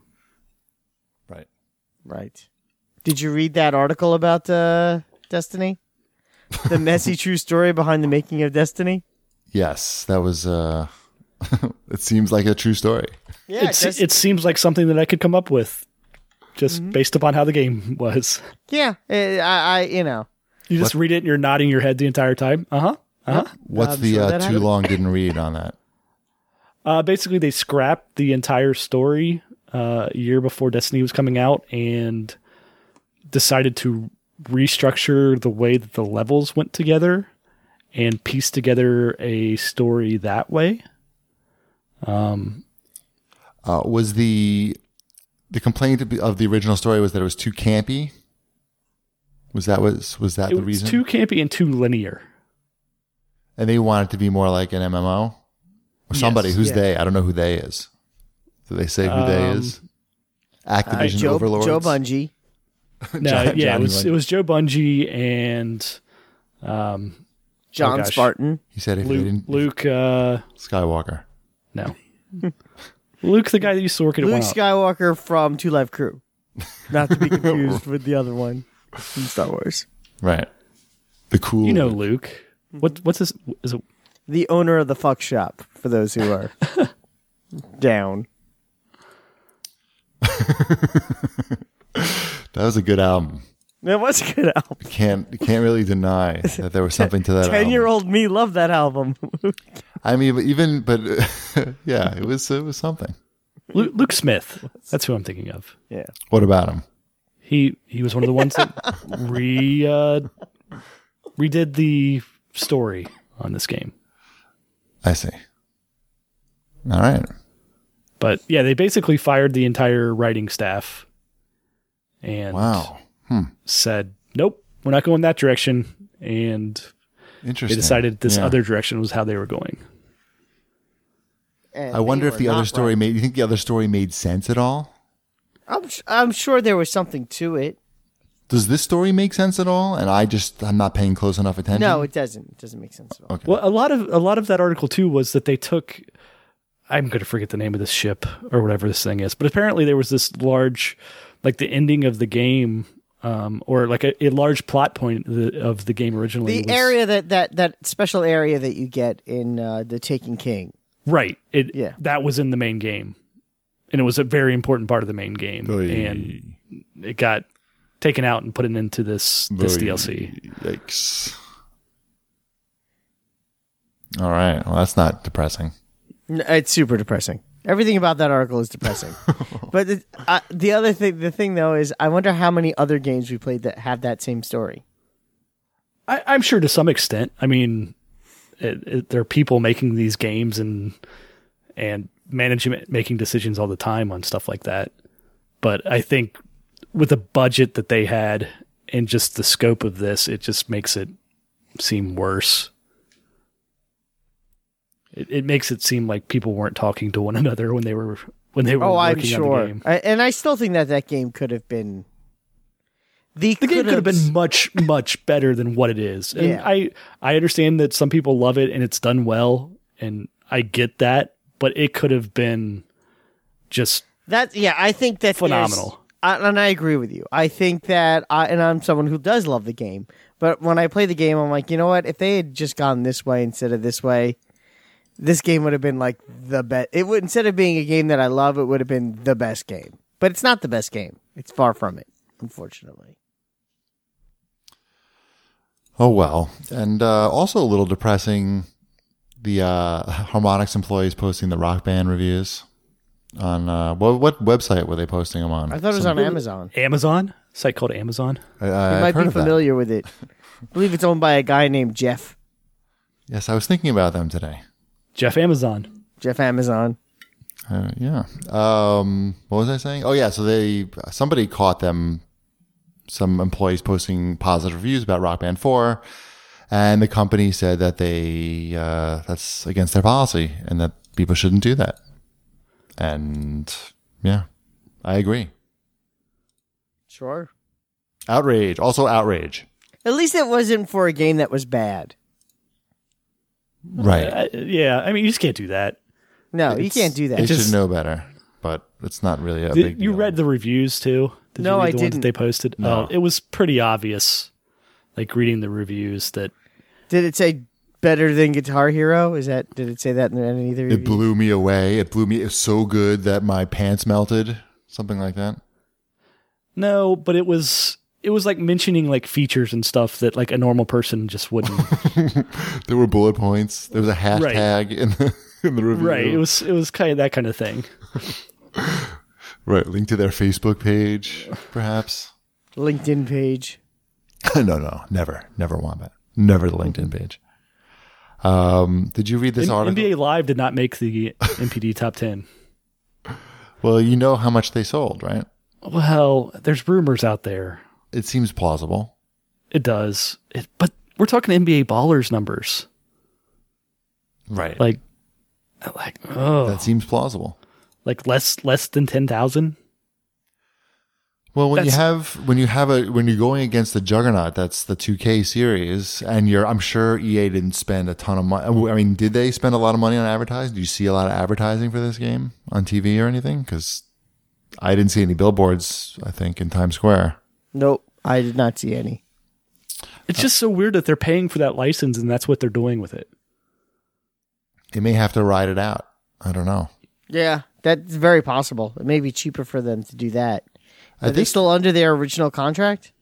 Right. Did you read that article about Destiny? The messy true story behind the making of Destiny? Yes, that was. It seems like a true story. Yeah, it seems like something that I could come up with just based upon how the game was. yeah. You just read it and you're nodding your head the entire time. What's I'm the sure that too happened. long didn't read on that? Basically, they scrapped the entire story a year before Destiny was coming out and decided to restructure the way that the levels went together and piece together a story that way. Was the complaint of the original story was that it was too campy? Was that the reason? Too campy and too linear. And they want it to be more like an MMO? Or somebody. Yes. Who's Yeah. they? I don't know who they is. Do they say who they is? Activision Joe overlords? Bungie. No, Johnny it was Joe Bungie and John gosh. Spartan. He said if they didn't... Luke. Skywalker. No, Luke, the guy that used to work at Luke One Up. Skywalker from Two Live Crew. Not to be confused with the other one from Star Wars. Right. The cool... You know Luke. What's this? Is it? The owner of the fuck shop, for those who are down. That was a good album. That was a good album. You can't really deny that there was something to that album. 10-year-old me loved that album. I mean, yeah, it was something. Luke Smith. That's who I'm thinking of. Yeah. What about him? He was one of the ones that redid the story on this game. I see. All right. But yeah, they basically fired the entire writing staff and Wow. said, nope, we're not going that direction. And Interesting. they decided this Yeah. other direction was how they were going. And I wonder they if the were other not story right. you think the other story made sense at all? I'm sure there was something to it. Does this story make sense at all? And I'm not paying close enough attention. No, it doesn't. It doesn't make sense at all. Okay. Well, a lot of that article too was that they took, I'm going to forget the name of this ship or whatever this thing is, but apparently there was this large, like the ending of the game, or like a large plot point of the game originally. The area that special area that you get in The Taken King. Right. Yeah. That was in the main game. and it was a very important part of the main game, Oy. and it got taken out and put it into this DLC. Yikes. All right. Well, that's not depressing. It's super depressing. Everything about that article is depressing. But the thing though is, I wonder how many other games we played that have that same story. I'm sure to some extent. I mean, there are people making these games and management making decisions all the time on stuff like that. But I think with the budget that they had and just the scope of this, it just makes it seem worse. It makes it seem like people weren't talking to one another when they were I'm working on sure. the game. And I still think that game could have been. The game could have been much, much better than what it is. And Yeah. I understand that some people love it and it's done well, and I get that, but it could have been just that. Yeah, I think that phenomenal. And I agree with you. I think that, and I'm someone who does love the game, but when I play the game, I'm like, you know what? If they had just gone this way instead of this way, this game would have been like the best. It would, instead of being a game that I love, it would have been the best game. But it's not the best game. It's far from it, unfortunately. Oh, well. And also a little depressing, the Harmonix employees posting the Rock Band reviews on, what website were they posting them on? I thought it was on Amazon. Amazon? A site called Amazon? You might be familiar with it. I believe it's owned by a guy named Jeff. Yes, I was thinking about them today. Jeff Amazon. Jeff Amazon. Yeah. What was I saying? Oh, yeah. So somebody caught them, some employees posting positive reviews about Rock Band 4, and the company said that that's against their policy and that people shouldn't do that. And yeah, I agree. Sure. Outrage. Also outrage. At least it wasn't for a game that was bad. Right. Yeah, I mean, you just can't do that. No, you can't do They that. should know better, but it's not really a big deal. You read the reviews too? Did No, you read I the ones didn't. that they posted? No. Oh, it was pretty obvious, like reading the reviews, that Did it say better than Guitar Hero? Did it say that in any of the It reviews? blew me away. It was so good that my pants melted. Something like that. no, but it was like mentioning like features and stuff that like a normal person just wouldn't. There were bullet points. There was a hashtag in the review. Right. It was kind of that kind of thing. Right. Link to their Facebook page, perhaps. LinkedIn page. No. Never want that. Never the LinkedIn page. Did you read this article? NBA Live did not make the NPD top 10. Well, you know how much they sold, right? Well, there's rumors out there. It seems plausible. It does. But we're talking NBA Ballers numbers. Right. Like oh, That seems plausible. like less than 10,000. Well, when you're going against the juggernaut, that's the 2K series, and I'm sure EA didn't spend a ton of money. I mean, did they spend a lot of money on advertising? Did you see a lot of advertising for this game on TV or anything? Because I didn't see any billboards, I think, in Times Square. Nope, I did not see any. It's just so weird that they're paying for that license and that's what they're doing with it. They may have to ride it out. I don't know. Yeah, that's very possible. It may be cheaper for them to do that. I Are they think still under their original contract?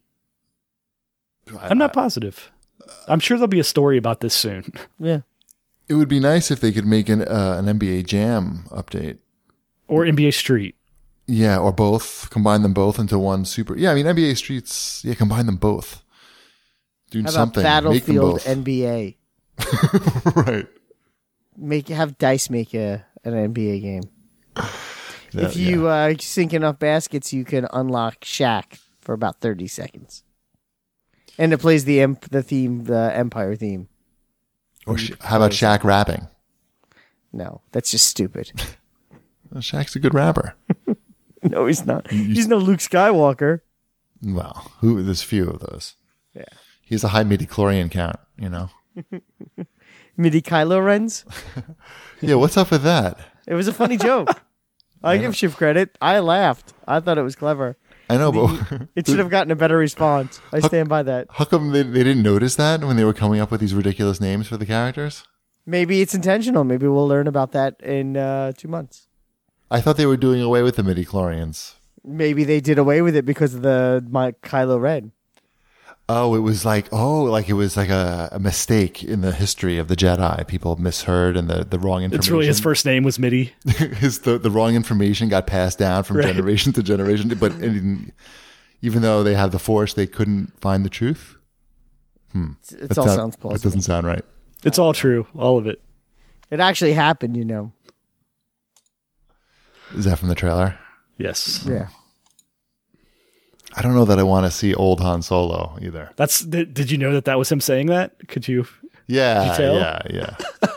I'm not positive. I'm sure there'll be a story about this soon. Yeah. it would be nice if they could make an NBA Jam update. Or NBA Street. Yeah, or both. Combine them both into one super. Yeah, I mean, NBA Streets, combine them both. Do How about something. Make them Battlefield both. NBA? Right. Have DICE make an NBA game. Yeah, If you sink enough baskets, you can unlock Shaq for about 30 seconds. And it plays the Empire theme. Or how about Shaq rapping? No, that's just stupid. Well, Shaq's a good rapper. No, he's not. He's no Luke Skywalker. Well, there's few of those. Yeah. He has a high midi-chlorian count, you know? Midi Kylo Rens. Yeah, what's up with that? It was a funny joke. I give Shiv credit. I laughed. I thought it was clever. I know, but It should have gotten a better response. I stand by that. how come they didn't notice that when they were coming up with these ridiculous names for the characters? Maybe it's intentional. Maybe we'll learn about that in 2 months. I thought they were doing away with the midi-chlorians. Maybe they did away with it because of my Kylo Ren. Oh, it was like a mistake in the history of the Jedi. People misheard and the wrong information. It's really his first name was MIDI. the wrong information got passed down from generation to generation. But even though they have the Force, they couldn't find the truth. It all sounds plausible. It doesn't sound right. It's all true, all of it. It actually happened, you know. Is that from the trailer? Yes. Yeah. I don't know that I want to see old Han Solo either. Did you know that was him saying that? Could you? Yeah, tell? yeah.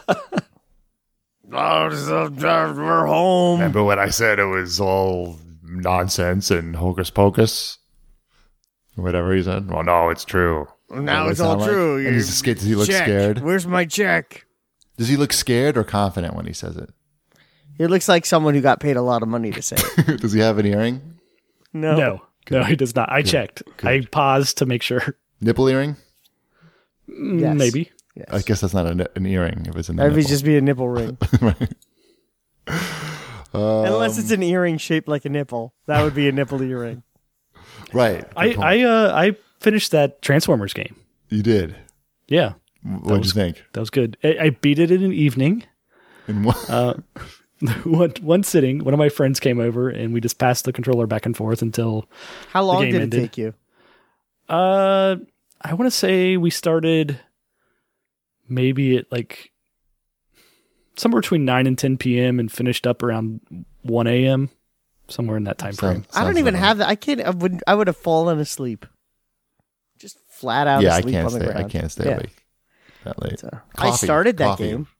We're home. Remember when I said it was all nonsense and hocus pocus? Whatever he said. Well, no, it's true. Now What it's does it all sound true. Like? And does he look Check. scared? Where's my check? Does he look scared or confident when he says it? He looks like someone who got paid a lot of money to say it. Does he have an earring? No, he does not. I checked. I paused to make sure. Nipple earring? Yes. Maybe. Yes. I guess that's not an earring if it's in the That'd nipple. just be a nipple ring. Right. Unless it's an earring shaped like a nipple. That would be a nipple earring. Right. Good point. I finished that Transformers game. You did. Yeah, What did you think? that was good. I beat it in an evening. In what? One sitting. One of my friends came over and we just passed the controller back and forth until How long game did it ended. take you? I want to say we started maybe at like somewhere between 9 and 10 p.m. and finished up around 1 a.m. somewhere in that time frame. I don't even have that. I can't. I would have fallen asleep. Just flat out Yeah, I asleep can't on the stay. ground. I can't stay Yeah. awake that late. So, I Coffee. started that Coffee. game.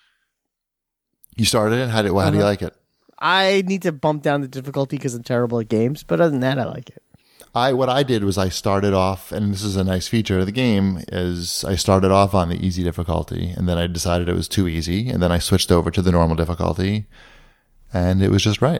You started it? How do you like it? I need to bump down the difficulty because I'm terrible at games, but other than that, I like it. What I did was I started off, and this is a nice feature of the game, is I started off on the easy difficulty, and then I decided it was too easy, and then I switched over to the normal difficulty, and it was just right.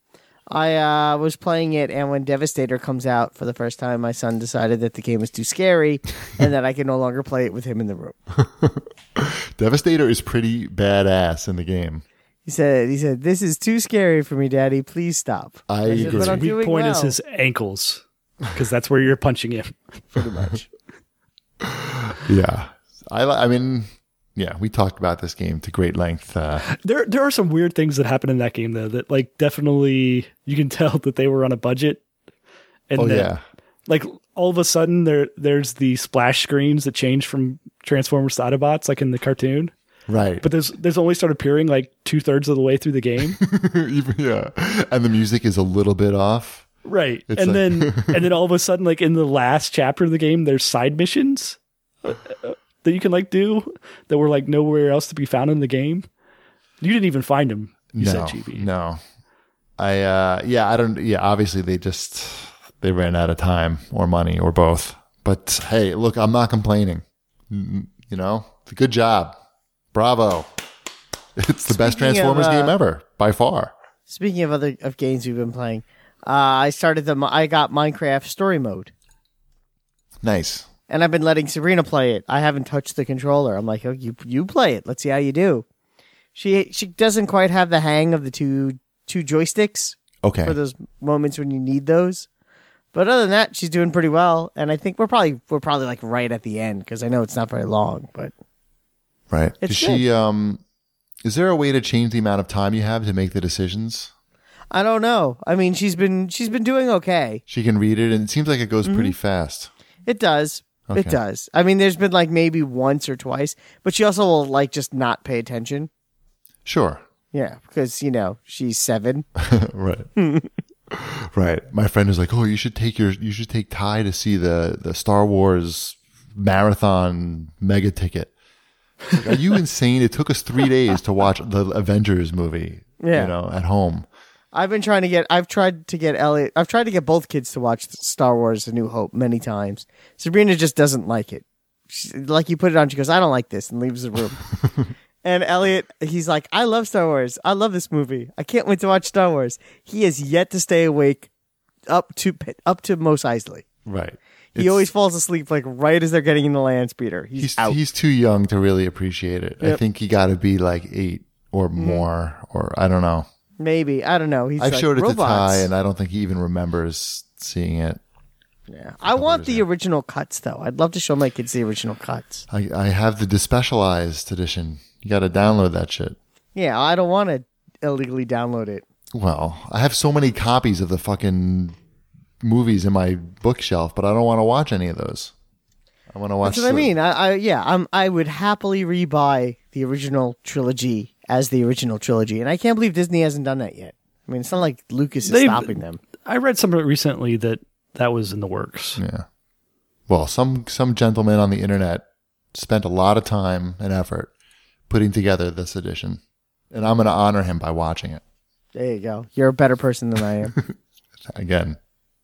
I was playing it, and when Devastator comes out for the first time, my son decided that the game was too scary, and that I could no longer play it with him in the room. Devastator is pretty badass in the game. He said, "This is too scary for me, Daddy. Please stop." I said, agree. "But I'm Weak doing point is well." his ankles because that's where you're punching him. Pretty much. Yeah. I mean, yeah, we talked about this game to great length. There are some weird things that happen in that game though that like definitely you can tell that they were on a budget. And that, like all of a sudden there's the splash screens that change from Transformers to Autobots like in the cartoon. Right. But there's only started appearing like 2/3 of the way through the game. Yeah. And the music is a little bit off. Right. It's And like- then all of a sudden like in the last chapter of the game there's side missions that you can like do that were like nowhere else to be found in the game. You didn't even find them. You said GB. No. Obviously they ran out of time or money or both. But hey, look, I'm not complaining. You know, good job. Bravo. It's the best Speaking Transformers of, game ever by far. Speaking of games we've been playing, I got Minecraft Story Mode, Nice. and I've been letting Sabrina play it. I haven't touched the controller. I'm like, oh, you play it. Let's see how you do. She doesn't quite have the hang of the two joysticks Okay. for those moments when you need those. But other than that, she's doing pretty well, and I think we're probably like right at the end because I know it's not very long, but Right. It's Does she is there a way to change the amount of time you have to make the decisions? I don't know. I mean, she's been doing okay. She can read it and it seems like it goes pretty fast. It does. Okay. It does. I mean, there's been like maybe once or twice, but she also will like just not pay attention. Sure. Yeah, because she's 7. Right. Right. My friend is like, "Oh, you should take Ty to see the Star Wars marathon mega ticket." Like, are you insane? It took us 3 days to watch the Avengers movie. Yeah. At home. I've tried to get Elliot. I've tried to get both kids to watch Star Wars: A New Hope many times. Sabrina just doesn't like it. Like you put it on, she goes, "I don't like this," and leaves the room. And Elliot, he's like, "I love Star Wars. I love this movie. I can't wait to watch Star Wars." He has yet to stay awake up to Mos Eisley. Right. He always falls asleep like right as they're getting in the land speeder. He's out. He's too young to really appreciate it. I Yep. think he got to be like 8 or more, or I don't know. Maybe. I don't know. He's I've like, showed it robots. to Ty, and I don't think he even remembers seeing it. Yeah. I want the original cuts, though. I'd love to show my kids the original cuts. I have the despecialized edition. You got to download that shit. Yeah, I don't want to illegally download it. Well, I have so many copies of the fucking movies in my bookshelf, but I don't want to watch any of those. I want to watch. That's what I mean. I would happily rebuy the original trilogy as the original trilogy, and I can't believe Disney hasn't done that yet. I mean, it's not like Lucas is stopping them. I read something recently that was in the works. Yeah. Well, some gentleman on the internet spent a lot of time and effort putting together this edition, and I'm going to honor him by watching it. There you go. You're a better person than I am. Again.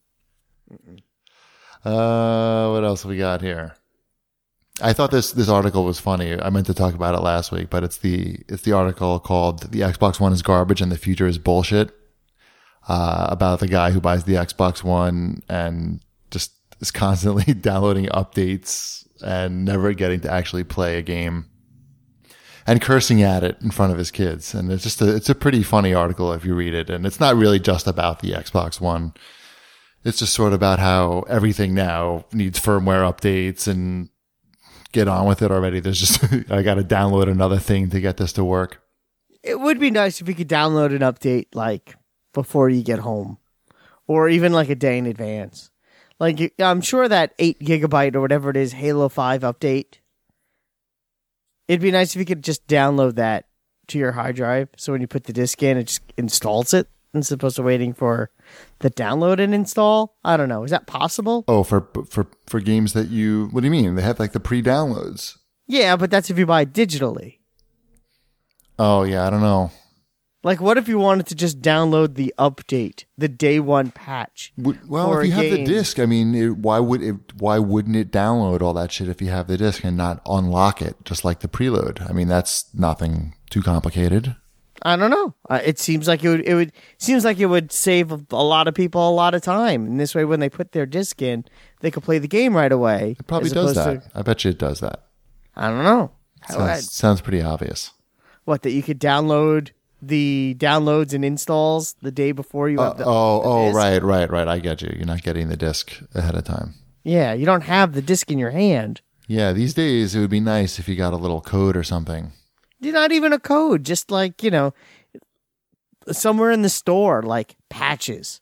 What else have we got here? I thought this article was funny. I meant to talk about it last week, but it's the article called "The Xbox One is Garbage and the Future is Bullshit," about the guy who buys the Xbox One and just is constantly downloading updates and never getting to actually play a game, and cursing at it in front of his kids. And it's a pretty funny article if you read it. And it's not really just about the Xbox One. It's just sort of about how everything now needs firmware updates and get on with it already. There's just, I got to download another thing to get this to work. It would be nice if you could download an update like before you get home, or even like a day in advance. Like, I'm sure that 8 gigabyte or whatever it is Halo 5 update, it'd be nice if you could just download that to your hard drive. So when you put the disc in, it just installs it as opposed to waiting for the download and install. I don't know. Is that possible? Oh, for games that what do you mean? They have like the pre-downloads. Yeah, but that's if you buy it digitally. Oh, yeah. I don't know. Like, what if you wanted to just download the update, the day one patch? Well, if you have the disc, I mean, why wouldn't it download all that shit if you have the disc and not unlock it, just like the preload? I mean, that's nothing too complicated. I don't know. It seems like it would save a lot of people a lot of time. And this way, when they put their disc in, they could play the game right away. It probably does that. I bet you it does that. I don't know. Sounds pretty obvious. What, that you could download the downloads and installs the day before you have the disc? Right. I get you. You're not getting the disc ahead of time. Yeah, you don't have the disc in your hand. Yeah, these days it would be nice if you got a little code or something. Not even a code, just like, somewhere in the store, like patches.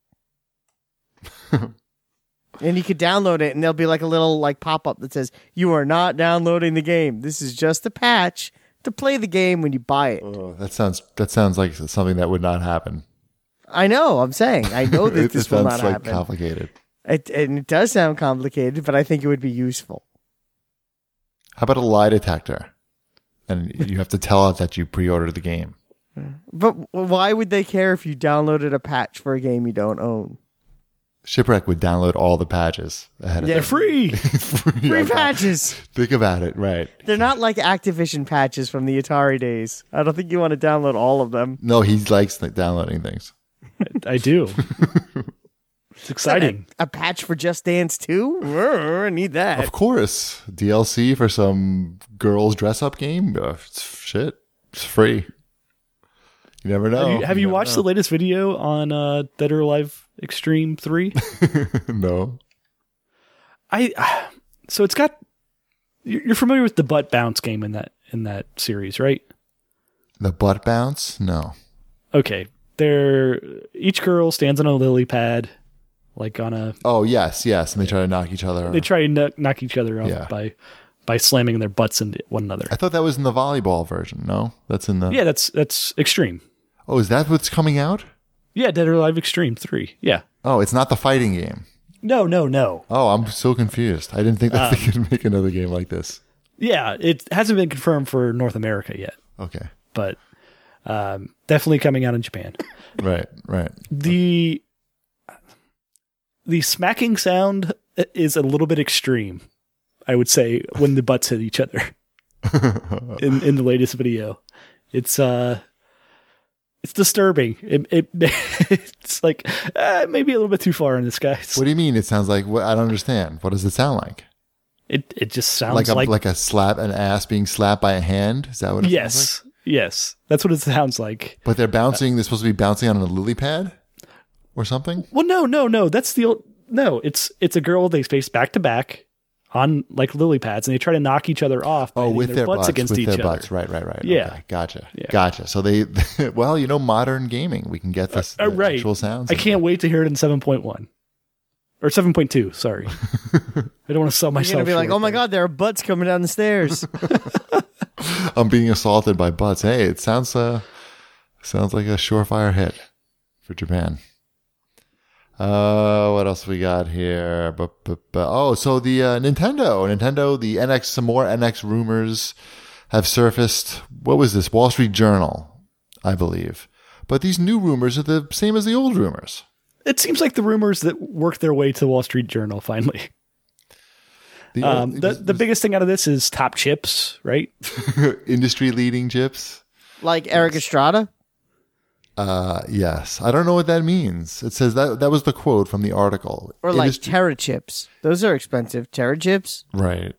And you could download it, and there'll be like a little like pop-up that says, "You are not downloading the game. This is just a patch to play the game when you buy it." Oh, that sounds like something that would not happen. I know. I'm saying I know that this will not happen. It sounds happen. complicated. And it does sound complicated, but I think it would be useful. How about a lie detector? And you have to tell it that you pre-ordered the game. But why would they care if you downloaded a patch for a game you don't own? Shipwreck would download all the patches ahead of They're time. free. Free patches. Think about it, right? They're not like Activision patches from the Atari days. I don't think you want to download all of them. No, he likes downloading things. I do. It's exciting. A patch for Just Dance 2? I need that. Of course. DLC for some girls dress-up game? Shit. It's free. You never know. Have you watched the latest video on Dead or Alive Extreme 3? No. So it's got... You're familiar with the butt bounce game in that series, right? The butt bounce? No. Okay. Each girl stands on a lily pad, like on a... Oh, yes. And they try to knock each other. They try to knock each other off by slamming their butts into one another. I thought that was in the volleyball version. No? That's in the... Yeah, that's Extreme. Oh, is that what's coming out? Yeah, Dead or Alive Extreme 3. Yeah. Oh, it's not the fighting game. No. Oh, I'm so confused. I didn't think that they could make another game like this. Yeah, it hasn't been confirmed for North America yet. Okay. But definitely coming out in Japan. Right. The smacking sound is a little bit extreme, I would say, when the butts hit each other in the latest video. It's disturbing. It's like maybe a little bit too far in this, guys. What do you mean? It sounds like I don't understand. What does it sound like? It just sounds like an ass being slapped by a hand. Is that what it sounds like? Yes, that's what it sounds like. But they're bouncing. They're supposed to be bouncing on a lily pad or something. Well, no. That's the old. No, it's a girl. They face back to back on like lily pads, and they try to knock each other off. By With their butts against with each their other. butts. Right. Yeah. Okay, gotcha. Yeah. Gotcha. So they, well, modern gaming, we can get this the right. actual sounds. I can't wait to hear it in 7.1 or 7.2. Sorry, I don't want to sell You're myself. gonna be like, short oh my there. god, there are butts coming down the stairs. I'm being assaulted by butts. Hey, it sounds like a surefire hit for Japan. What else we got here? So the Nintendo, the NX, some more NX rumors have surfaced. What was this? Wall Street Journal, I believe. But these new rumors are the same as the old rumors. It seems like the rumors that work their way to the Wall Street Journal finally. The biggest thing out of this is top chips, right? Industry leading chips. Like Eric Estrada. Yes. I don't know what that means. It says that was the quote from the article. Or like Terra chips. Those are expensive. Terra chips. Right.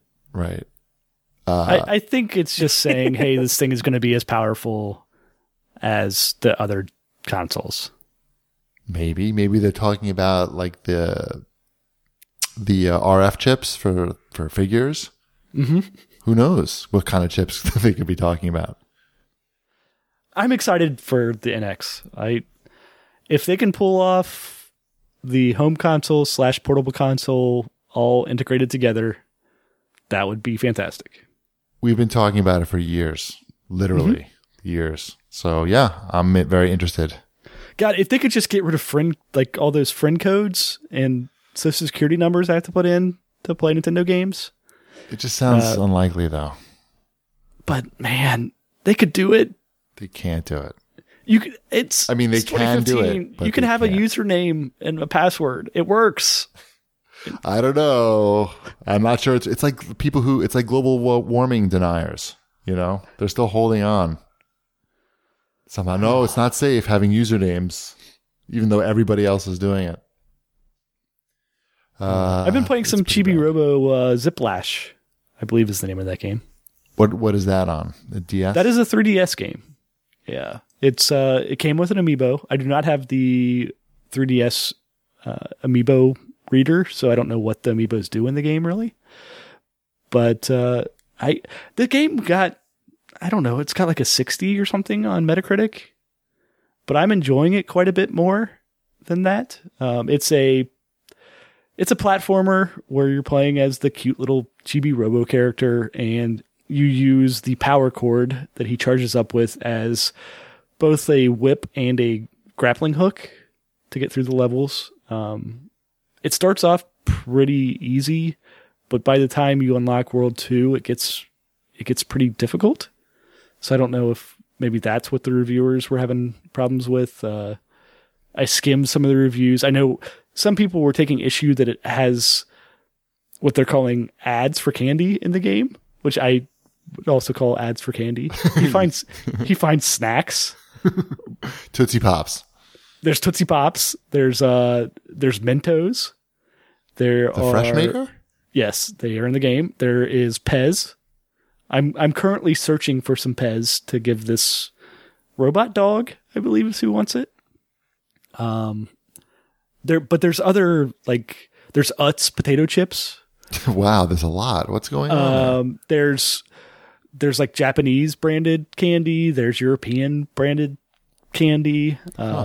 I think it's just saying, hey, this thing is going to be as powerful as the other consoles. Maybe they're talking about like the RF chips for figures. Mm-hmm. Who knows what kind of chips they could be talking about? I'm excited for the NX. If they can pull off the home console / portable console all integrated together, that would be fantastic. We've been talking about it for years, literally years. So yeah, I'm very interested. God, if they could just get rid of all those friend codes and social security numbers I have to put in to play Nintendo games. It just sounds unlikely though. But man, they could do it. They can't do it. You could. It's. I mean, they it's can do 2015. it. But you can have can't. a username and a password. It works. I don't know. I'm not sure. It's like people who. It's like global warming deniers. They're still holding on. Somehow, no, it's not safe having usernames, even though everybody else is doing it. I've been playing some Chibi Robo Ziplash, I believe is the name of that game. What is that on? The DS? That is a 3DS game. Yeah. It came with an amiibo. I do not have the 3DS amiibo reader, so I don't know what the amiibos do in the game really. But the game got, I don't know, it's got like a 60 or something on Metacritic. But I'm enjoying it quite a bit more than that. It's a platformer where you're playing as the cute little Chibi Robo character, and you use the power cord that he charges up with as both a whip and a grappling hook to get through the levels. It starts off pretty easy, but by the time you unlock World 2, it gets pretty difficult. So I don't know if maybe that's what the reviewers were having problems with. I skimmed some of the reviews. I know some people were taking issue that it has what they're calling ads for candy in the game, which I would also call ads for candy. He finds snacks. Tootsie Pops. There's Tootsie Pops. There's Mentos. There The are Fresh Maker? Yes, they are in the game. There is Pez. I'm currently searching for some Pez to give this robot dog, I believe is who wants it. There's other, like, there's Utz potato chips. Wow, there's a lot. What's going on there? There's like Japanese branded candy. There's European branded candy.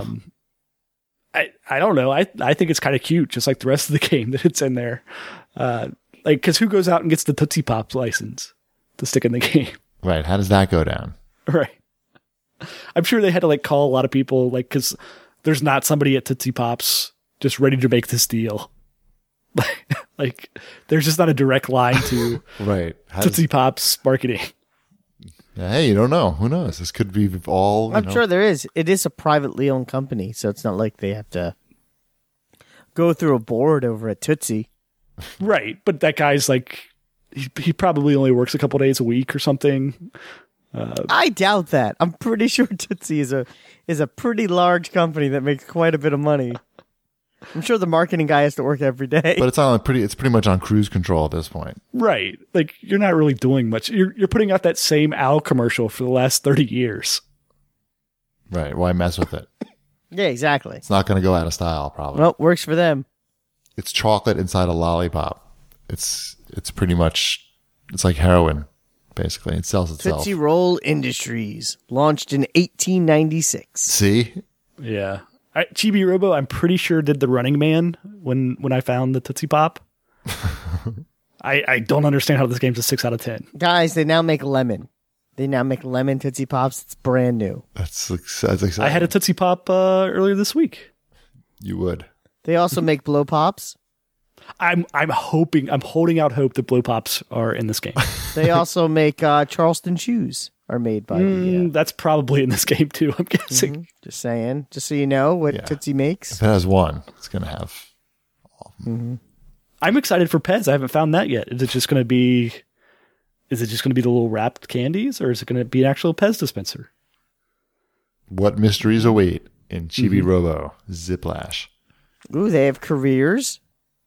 I don't know. I think it's kind of cute, just like the rest of the game that it's in there. Because who goes out and gets the Tootsie Pops license to stick in the game? Right. How does that go down? Right. I'm sure they had to like call a lot of people, like, because there's not somebody at Tootsie Pops just ready to make this deal. Like, there's just not a direct line to right. Tootsie Pops marketing. Hey, you don't know. Who knows? This could be all. I'm sure there is. It is a privately owned company, so it's not like they have to go through a board over at Tootsie. Right, but that guy's like, he probably only works a couple days a week or something. I doubt that. I'm pretty sure Tootsie is a pretty large company that makes quite a bit of money. I'm sure the marketing guy has to work every day. But it's pretty much on cruise control at this point. Right. Like, you're not really doing much. You're putting out that same Owl commercial for the last 30 years. Right. Why mess with it? Yeah, exactly. It's not going to go out of style, probably. Well, works for them. It's chocolate inside a lollipop. It's pretty much, it's like heroin, basically. It sells itself. Tootsie Roll Industries, launched in 1896. See? Yeah. Chibi Robo, I'm pretty sure, did the Running Man when I found the Tootsie Pop. I don't understand how this game's a 6 out of 10. Guys, they now make lemon. They now make lemon Tootsie Pops. It's brand new. That's exciting. I had a Tootsie Pop earlier this week. You would. They also make blow pops. I'm holding out hope that Blow Pops are in this game. They also make Charleston shoes. Are made by That's probably in this game too, I'm guessing. Just saying. Just so you know what Tootsie makes. If it has one, it's going to have. I'm excited for Pez. I haven't found that yet. Is it just going to be the little wrapped candies, or is it going to be an actual Pez dispenser? What mysteries await in Chibi Robo Ziplash? Ooh, they have careers.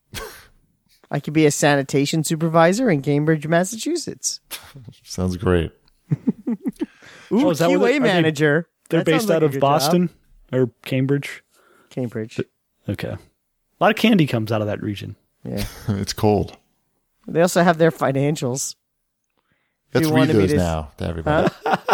I could be a sanitation supervisor in Cambridge, Massachusetts. Sounds great. Ooh, Oh, is that where QA manager. They're That based sounds like out a of good Boston job. or Cambridge. Cambridge. Okay. A lot of candy comes out of that region. Yeah. It's cold. They also have their financials. Let's you read wanted me those to- now to everybody.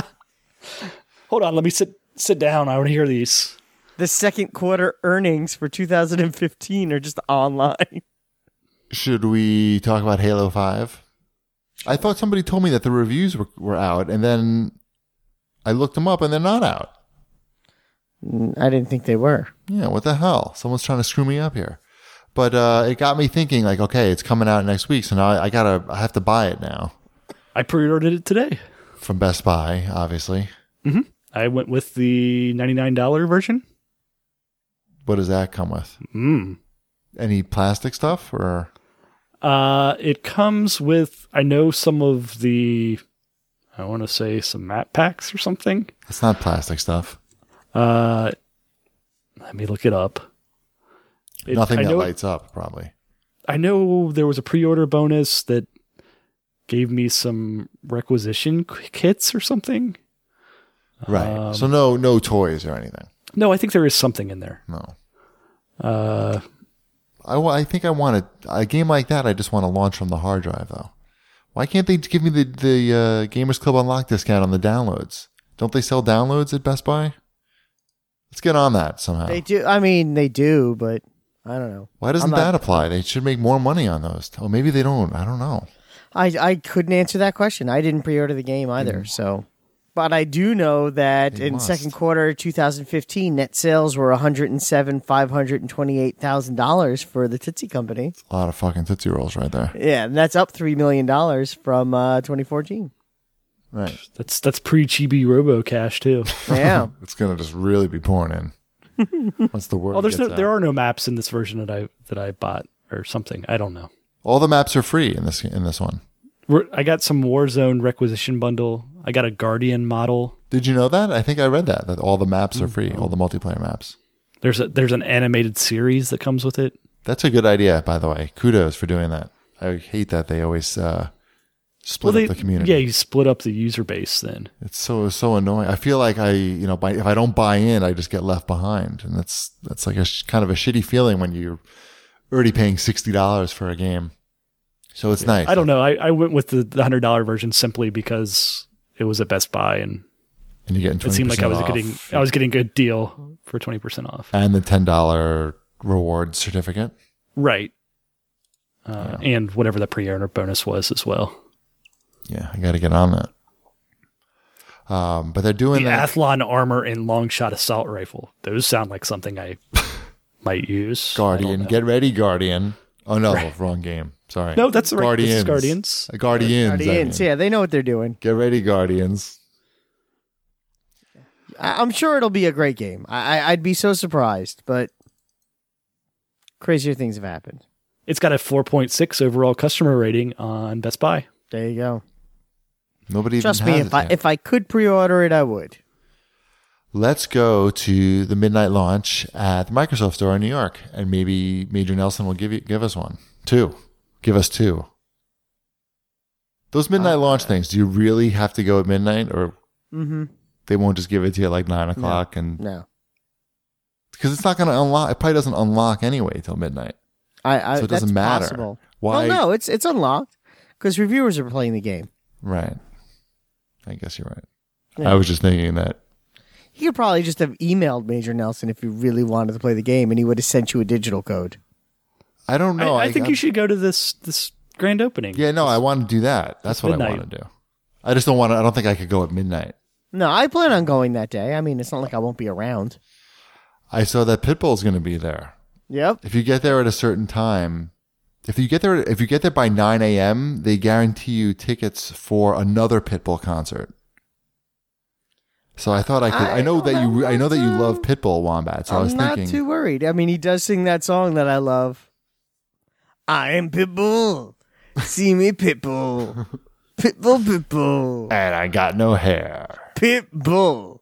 Hold on, let me sit down. I want to hear these. The second quarter earnings for 2015 are just online. Should we talk about Halo 5? I thought somebody told me that the reviews were out, and then I looked them up, and they're not out. I didn't think they were. Yeah, what the hell? Someone's trying to screw me up here. But it got me thinking, like, okay, it's coming out next week, so now I have to buy it now. I pre-ordered it today. From Best Buy, obviously. I went with the $99 version. What does that come with? Any plastic stuff, or? It comes with, I know, some of the, I want to say some map packs or something. It's not plastic stuff. Let me look it up. Nothing I that know, lights up, probably. I know there was a pre-order bonus that gave me some requisition kits or something. Right. So no toys or anything. No, I think there is something in there. No. Uh, I think I want a game like that. I just want to launch from the hard drive, though. Why can't they give me the Gamers Club Unlocked discount on the downloads? Don't they sell downloads at Best Buy? Let's get on that somehow. They do. I mean, they do, but I don't know. Why doesn't that apply? They should make more money on those. Oh, maybe they don't. I don't know. I couldn't answer that question. I didn't pre-order the game either, so. But I do know that They in must. second quarter 2015, net sales were $107,528,000 for the Tootsie Company. A lot of fucking Tootsie Rolls right there. Yeah, and that's up $3 million from 2014. Right. that's pre-Chibi Robo cash too. Yeah. It's going to just really be pouring in. Once the word Oh, gets out. there are no maps in this version that I bought or something. I don't know. All the maps are free in this one. I got some Warzone requisition bundle. I got a Guardian model. Did you know that? I think I read that all the maps are free, all the multiplayer maps. There's an animated series that comes with it. That's a good idea, by the way. Kudos for doing that. I hate that they always split up the community. Yeah, you split up the user base then. It's so annoying. I feel like if I don't buy in, I just get left behind, and that's like kind of a shitty feeling when you're already paying $60 for a game. So it's nice. I don't know. I went with the $100 version simply because it was at Best Buy and And you're getting 20% it seemed like I was getting a good deal for 20% off. and the $10 reward certificate. Right. And whatever the pre-order bonus was as well. Yeah, I got to get on that. But they're doing The that. Athlon armor and long shot assault rifle. Those sound like something I might use. Guardian, get ready, Guardian. Oh no, wrong game. Sorry. No, that's the right. This is Guardians. Guardians. Guardians, yeah, they know what they're doing. Get ready, Guardians. I'm sure it'll be a great game. I'd be so surprised, but crazier things have happened. It's got a 4.6 overall customer rating on Best Buy. There you go. Nobody Trust even me, has it yet. if I could pre-order it, I would. let's go to the midnight launch at the Microsoft Store in New York, and maybe Major Nelson will give us one. Give us two. Those midnight launch things, do you really have to go at midnight, or they won't just give it to you at like 9 o'clock? No. Because it's not going to unlock. It probably doesn't unlock anyway till midnight. So it doesn't matter. Possible. Why? Well, no, it's unlocked because reviewers are playing the game. Right. I guess you're right. Yeah. I was just thinking that. He could probably just have emailed Major Nelson if he really wanted to play the game, and he would have sent you a digital code. I don't know. I think you should go to this grand opening. Yeah, no, I want to do that. That's what midnight. I want to do. I just don't want to. I don't think I could go at midnight. No, I plan on going that day. I mean, it's not like I won't be around. I saw that Pitbull's going to be there. Yep. If you get there at a certain time, if you get there by 9 a.m., they guarantee you tickets for another Pitbull concert. So I thought I could. I know that you love Pitbull, Wombat. So I was thinking. I'm not too worried. I mean, he does sing that song that I love. I am Pitbull. See me, Pitbull. Pitbull, Pitbull. And I got no hair. Pitbull.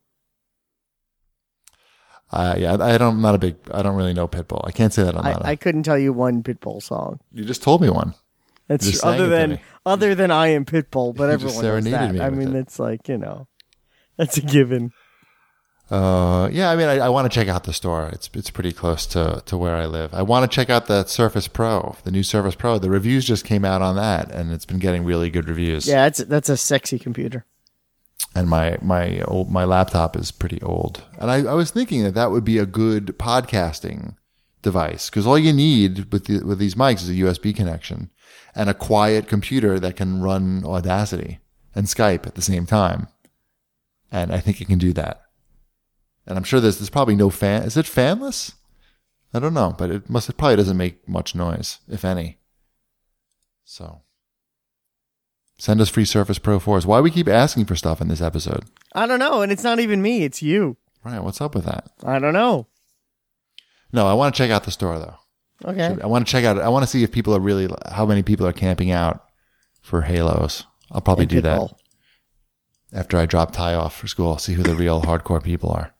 Yeah, I don't really know Pitbull. I can't say that I couldn't tell you one Pitbull song. You just told me one. That's You just sang it to me. other than I am Pitbull, but You just everyone knows serenaded that. me I with mean, it. it's like, that's a given. Yeah, I mean, I want to check out the store. It's pretty close to where I live. I want to check out the Surface Pro, the new Surface Pro. The reviews just came out on that, and it's been getting really good reviews. Yeah, that's a sexy computer. And my laptop is pretty old. And I was thinking that would be a good podcasting device, because all you need with these mics is a USB connection and a quiet computer that can run Audacity and Skype at the same time. And I think it can do that. And I'm sure there's probably no fan. Is it fanless? I don't know, but it probably doesn't make much noise, if any. So send us free Surface Pro 4s. Why we keep asking for stuff in this episode? I don't know, and it's not even me, it's you. Right, what's up with that? I don't know. No, I want to check out the store though. Okay. I want to check out. I want to see if how many people are camping out for Halos. I'll probably do that after I drop Ty off for school. See who the real hardcore people are.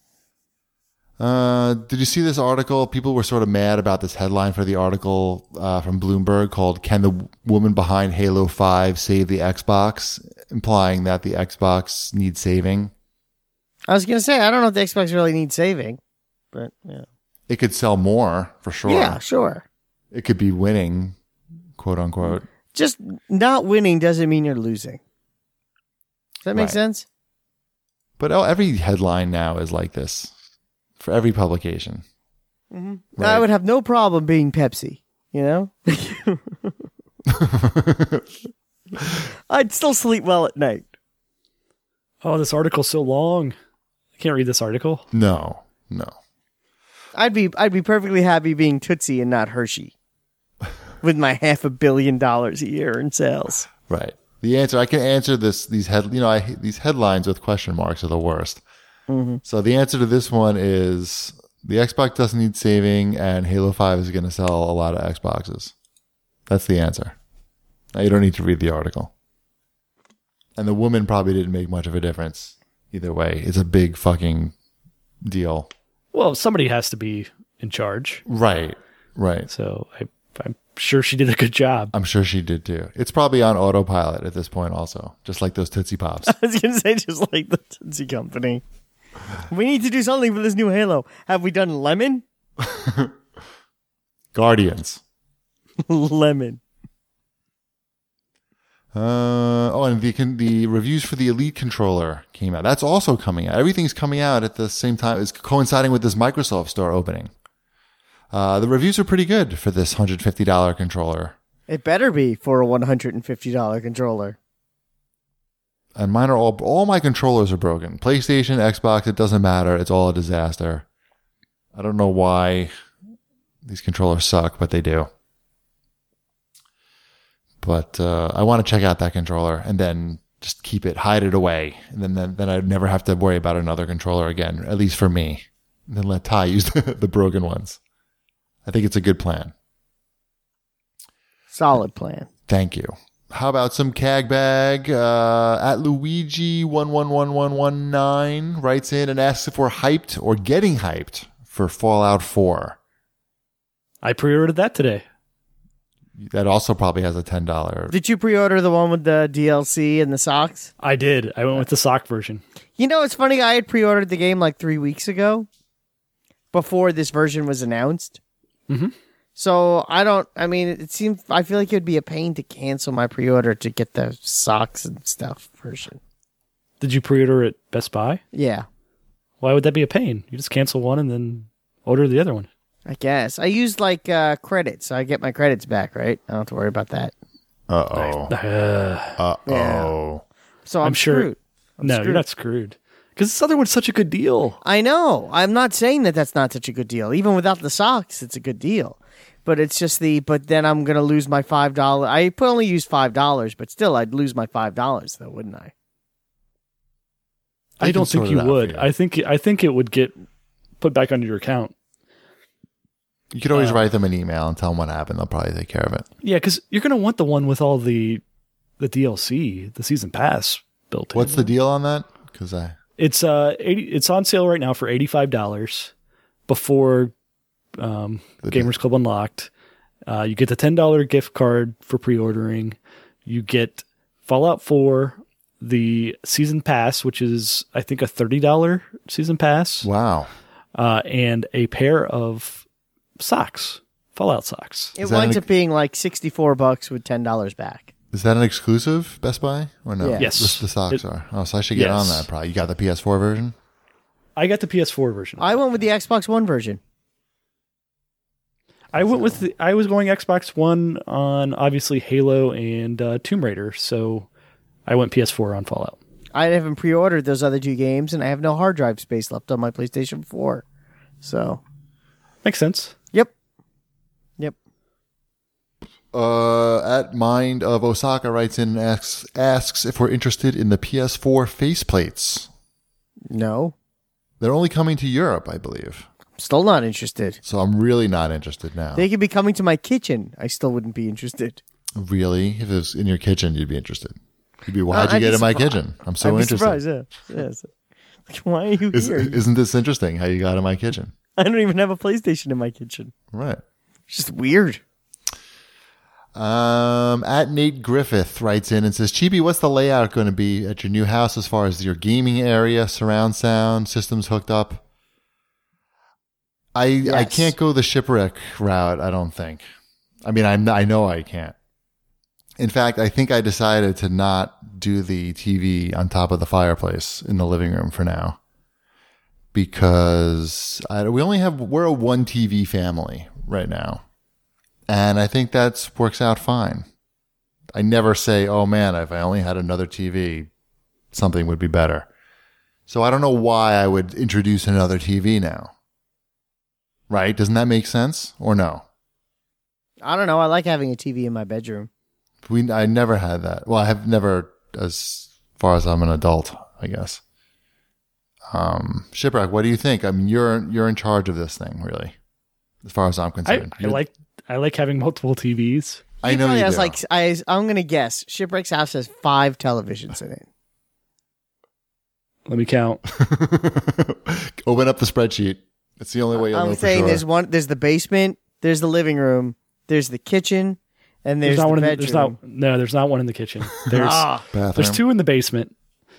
Did you see this article? People were sort of mad about this headline for the article from Bloomberg called "Can the Woman Behind Halo 5 Save the Xbox?" implying that the Xbox needs saving. I was going to say, I don't know if the Xbox really needs saving, but yeah. It could sell more, for sure. Yeah, sure. It could be winning, quote unquote. Just not winning doesn't mean you're losing. Does that make sense? But every headline now is like this for every publication. Mm-hmm. Right. I would have no problem being Pepsi, I'd still sleep well at night. Oh, this article's so long. I can't read this article. No. I'd be perfectly happy being Tootsie and not Hershey, with my $500 million a year in sales. Right. The answer, I can answer these headlines with question marks are the worst. Mm-hmm. So the answer to this one is the Xbox doesn't need saving, and Halo 5 is going to sell a lot of Xboxes. That's the answer. Now you don't need to read the article. And the woman probably didn't make much of a difference either way. It's a big fucking deal. Well, somebody has to be in charge. Right. So I'm sure she did a good job. I'm sure she did too. It's probably on autopilot at this point also, just like those Tootsie Pops. I was going to say, just like the Tootsie Company. We need to do something for this new Halo. Have we done Lemon? Guardians. Lemon. And the reviews for the Elite controller came out. That's also coming out. Everything's coming out at the same time. It's coinciding with this Microsoft Store opening. The reviews are pretty good for this $150 controller. It better be for a $150 controller. And mine are all my controllers are broken. PlayStation, Xbox, it doesn't matter. It's all a disaster. I don't know why these controllers suck, but they do. But I want to check out that controller and then just hide it away. And then I'd never have to worry about another controller again, at least for me. And then let Ty use the broken ones. I think it's a good plan. Solid plan. Thank you. How about some CAG bag? At Luigi111119 writes in and asks if we're hyped or getting hyped for Fallout 4. I pre-ordered that today. That also probably has a $10. Did you pre-order the one with the DLC and the socks? I did. I went with the sock version. You know, it's funny. I had pre-ordered the game like 3 weeks ago, before this version was announced. Mm-hmm. So I feel like it would be a pain to cancel my pre-order to get the socks and stuff version. Did you pre-order at Best Buy? Yeah, Why would that be a pain? You just cancel one and then order the other one. I guess. I used like credits, so I get my credits back, right? I don't have to worry about that. Uh-oh. Uh-oh. So I'm sure. screwed. No, you're not screwed. Because this other one's such a good deal. I know. I'm not saying that that's not such a good deal. Even without the socks, it's a good deal. But it's just but then I'm going to lose my $5. I only used $5, but still I'd lose my $5 though, wouldn't I? I don't think you would. You. I think it would get put back onto your account. You could always write them an email and tell them what happened. They'll probably take care of it. Yeah, because you're going to want the one with all the DLC, the season pass built in. What's the deal on that? Because It's it's on sale right now for $85 before Gamers Club Unlocked. You get the $10 gift card for pre-ordering. You get Fallout 4, the season pass, which is I think a $30 season pass. Wow. And a pair of socks, Fallout socks. It winds up being like $64 with $10 back. Is that an exclusive Best Buy or no? Yeah. Yes. The socks are. Oh, so I should get on that probably. You got the PS4 version? I got the PS4 version. I went with the Xbox One version. I was going Xbox One on obviously Halo and Tomb Raider, so I went PS4 on Fallout. I haven't pre-ordered those other two games, and I have no hard drive space left on my PlayStation 4. So, makes sense. Yep. At Mind of Osaka writes in and asks if we're interested in the PS4 faceplates. No. They're only coming to Europe, I believe. Still not interested. So I'm really not interested now. They could be coming to my kitchen. I still wouldn't be interested. Really? If it was in your kitchen, you'd be interested. You'd be, why'd you get in my kitchen? I'm so interested. Surprised, yeah. Yes. Like, why are you here? Isn't this interesting how you got in my kitchen? I don't even have a PlayStation in my kitchen. Right. It's just weird. At Nate Griffith writes in and says, Chibi, what's the layout going to be at your new house as far as your gaming area, surround sound, systems hooked up? I can't go the shipwreck route, I don't think. I mean, I know I can't. In fact, I think I decided to not do the TV on top of the fireplace in the living room for now. Because we're a one TV family right now. And I think that works out fine. I never say, oh man, if I only had another TV, something would be better. So I don't know why I would introduce another TV now. Right? Doesn't that make sense? Or no? I don't know. I like having a TV in my bedroom. I never had that. Well, I have never, as far as I'm an adult, I guess. Shipwreck, what do you think? I mean, you're in charge of this thing, really, as far as I'm concerned. I like having multiple TVs. I know you do. I'm going to guess. Shipwreck's house has 5 televisions in it. Let me count. Open up the spreadsheet. It's the only way you'll know for saying sure. there's the basement, there's the living room, there's the kitchen, and there's the bedroom. There's not one in the kitchen. There's 2 in the basement.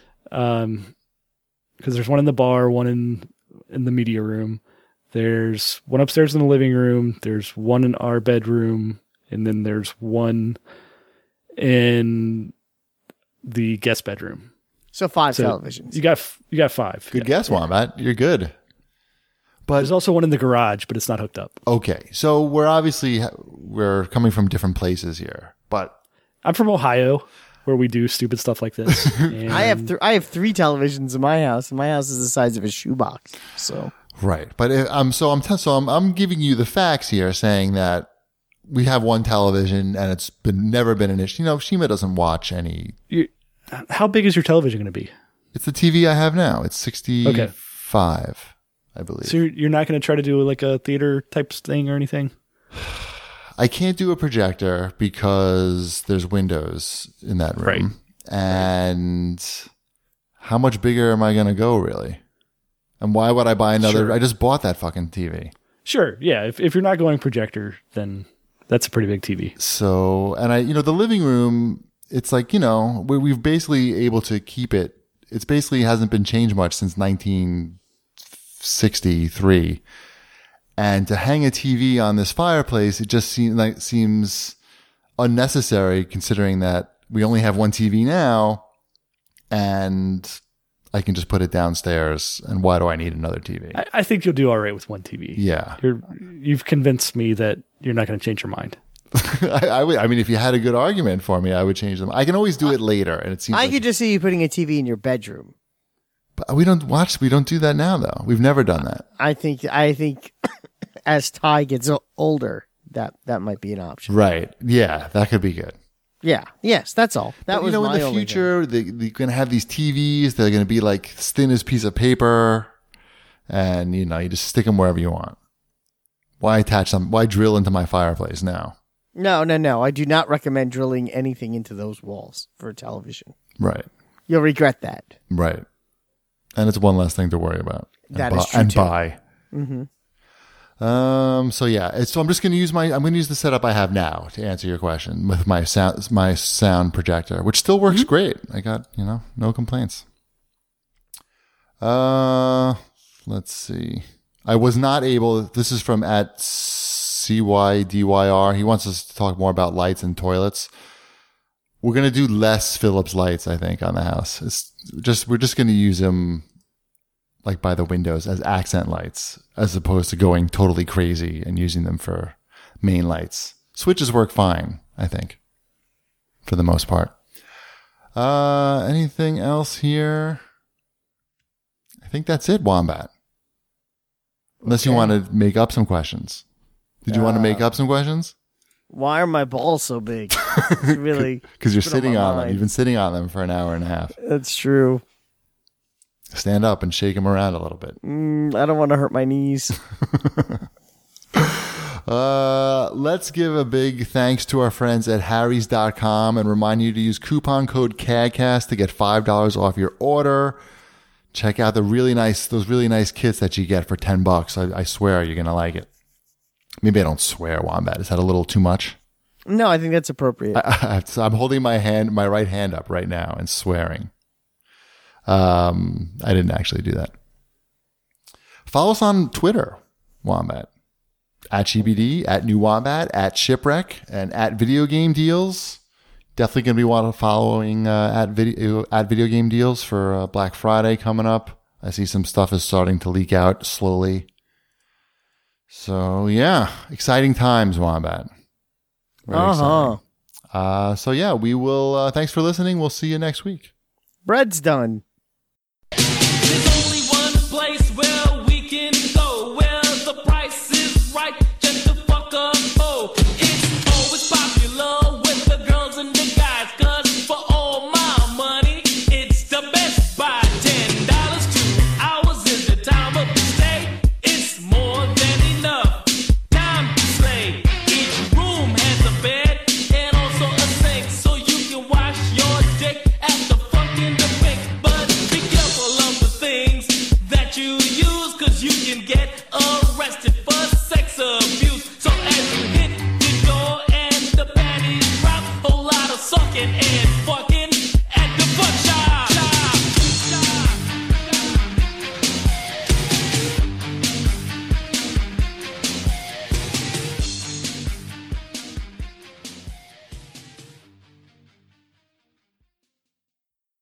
Because there's one in the bar, one in the media room. There's one upstairs in the living room. There's one in our bedroom, and then there's one in the guest bedroom. So 5 televisions. You got 5. Good guess, Wombat. You're good. But there's also one in the garage, but it's not hooked up. Okay, so we're coming from different places here, but I'm from Ohio, where we do stupid stuff like this. I have 3 televisions in my house, and my house is the size of a shoebox. So right, but I'm giving you the facts here, saying that we have one television, and it's never been an issue. You know, Shima doesn't watch any. How big is your television going to be? It's the TV I have now. It's 65, I believe. So you're not going to try to do like a theater type thing or anything? I can't do a projector because there's windows in that room. Right. And how much bigger am I going to go, really? And why would I buy another? Sure. I just bought that fucking TV. Sure. Yeah. If you're not going projector, then that's a pretty big TV. So, and the living room, it's like, we've basically able to keep it. It's basically hasn't been changed much since 1963. And to hang a TV on this fireplace, it just seems unnecessary considering that we only have one TV now and I can just put it downstairs. And why do I need another TV? I think you'll do all right with one TV. Yeah. You've convinced me that you're not going to change your mind. I mean, if you had a good argument for me, I would change them. I can always do it later. And it seems I could just see you putting a TV in your bedroom. But we don't do that now, though. We've never done that. I think as Ty gets older, that might be an option. Right. Yeah, that could be good. Yeah. Yes, that's all. That was my in the only future, they're going to have these TVs. They're going to be like as thin as a piece of paper. And, you just stick them wherever you want. Why attach them? Why drill into my fireplace now? No. I do not recommend drilling anything into those walls for a television. Right. You'll regret that. Right. And it's one less thing to worry about. That is true, too. Buy. Mm-hmm. So I'm just going to use the setup I have now to answer your question with my sound projector, which still works great. I got, no complaints. Let's see. I was not able, this is from at CYDYR. He wants us to talk more about lights and toilets. We're going to do less Philips lights, I think, on the house. We're just going to use them like by the windows as accent lights, as opposed to going totally crazy and using them for main lights. Switches work fine, I think, for the most part. Anything else here? I think that's it, Wombat. Unless you want to make up some questions. Did you want to make up some questions? Why are my balls so big? It's really because you're put sitting my on them. mind. You've been sitting on them for an hour and a half. That's true. Stand up and shake them around a little bit. I don't want to hurt my knees. Let's give a big thanks to our friends at harrys.com and remind you to use coupon code CADCAST to get $5 off your order. Check out those really nice kits that you get for $10. I swear you're going to like it. Maybe I don't swear, Wombat. Is that a little too much? No, I think that's appropriate. I'm holding my right hand up right now and swearing. I didn't actually do that. Follow us on Twitter, Wombat. At GBD, at New Wombat, at Shipwreck, and at Video Game Deals. Definitely going to be following at Video Game Deals for Black Friday coming up. I see some stuff is starting to leak out slowly. So, yeah, exciting times, Wombat. Very exciting. So, yeah, we will. Thanks for listening. We'll see you next week. Bread's done.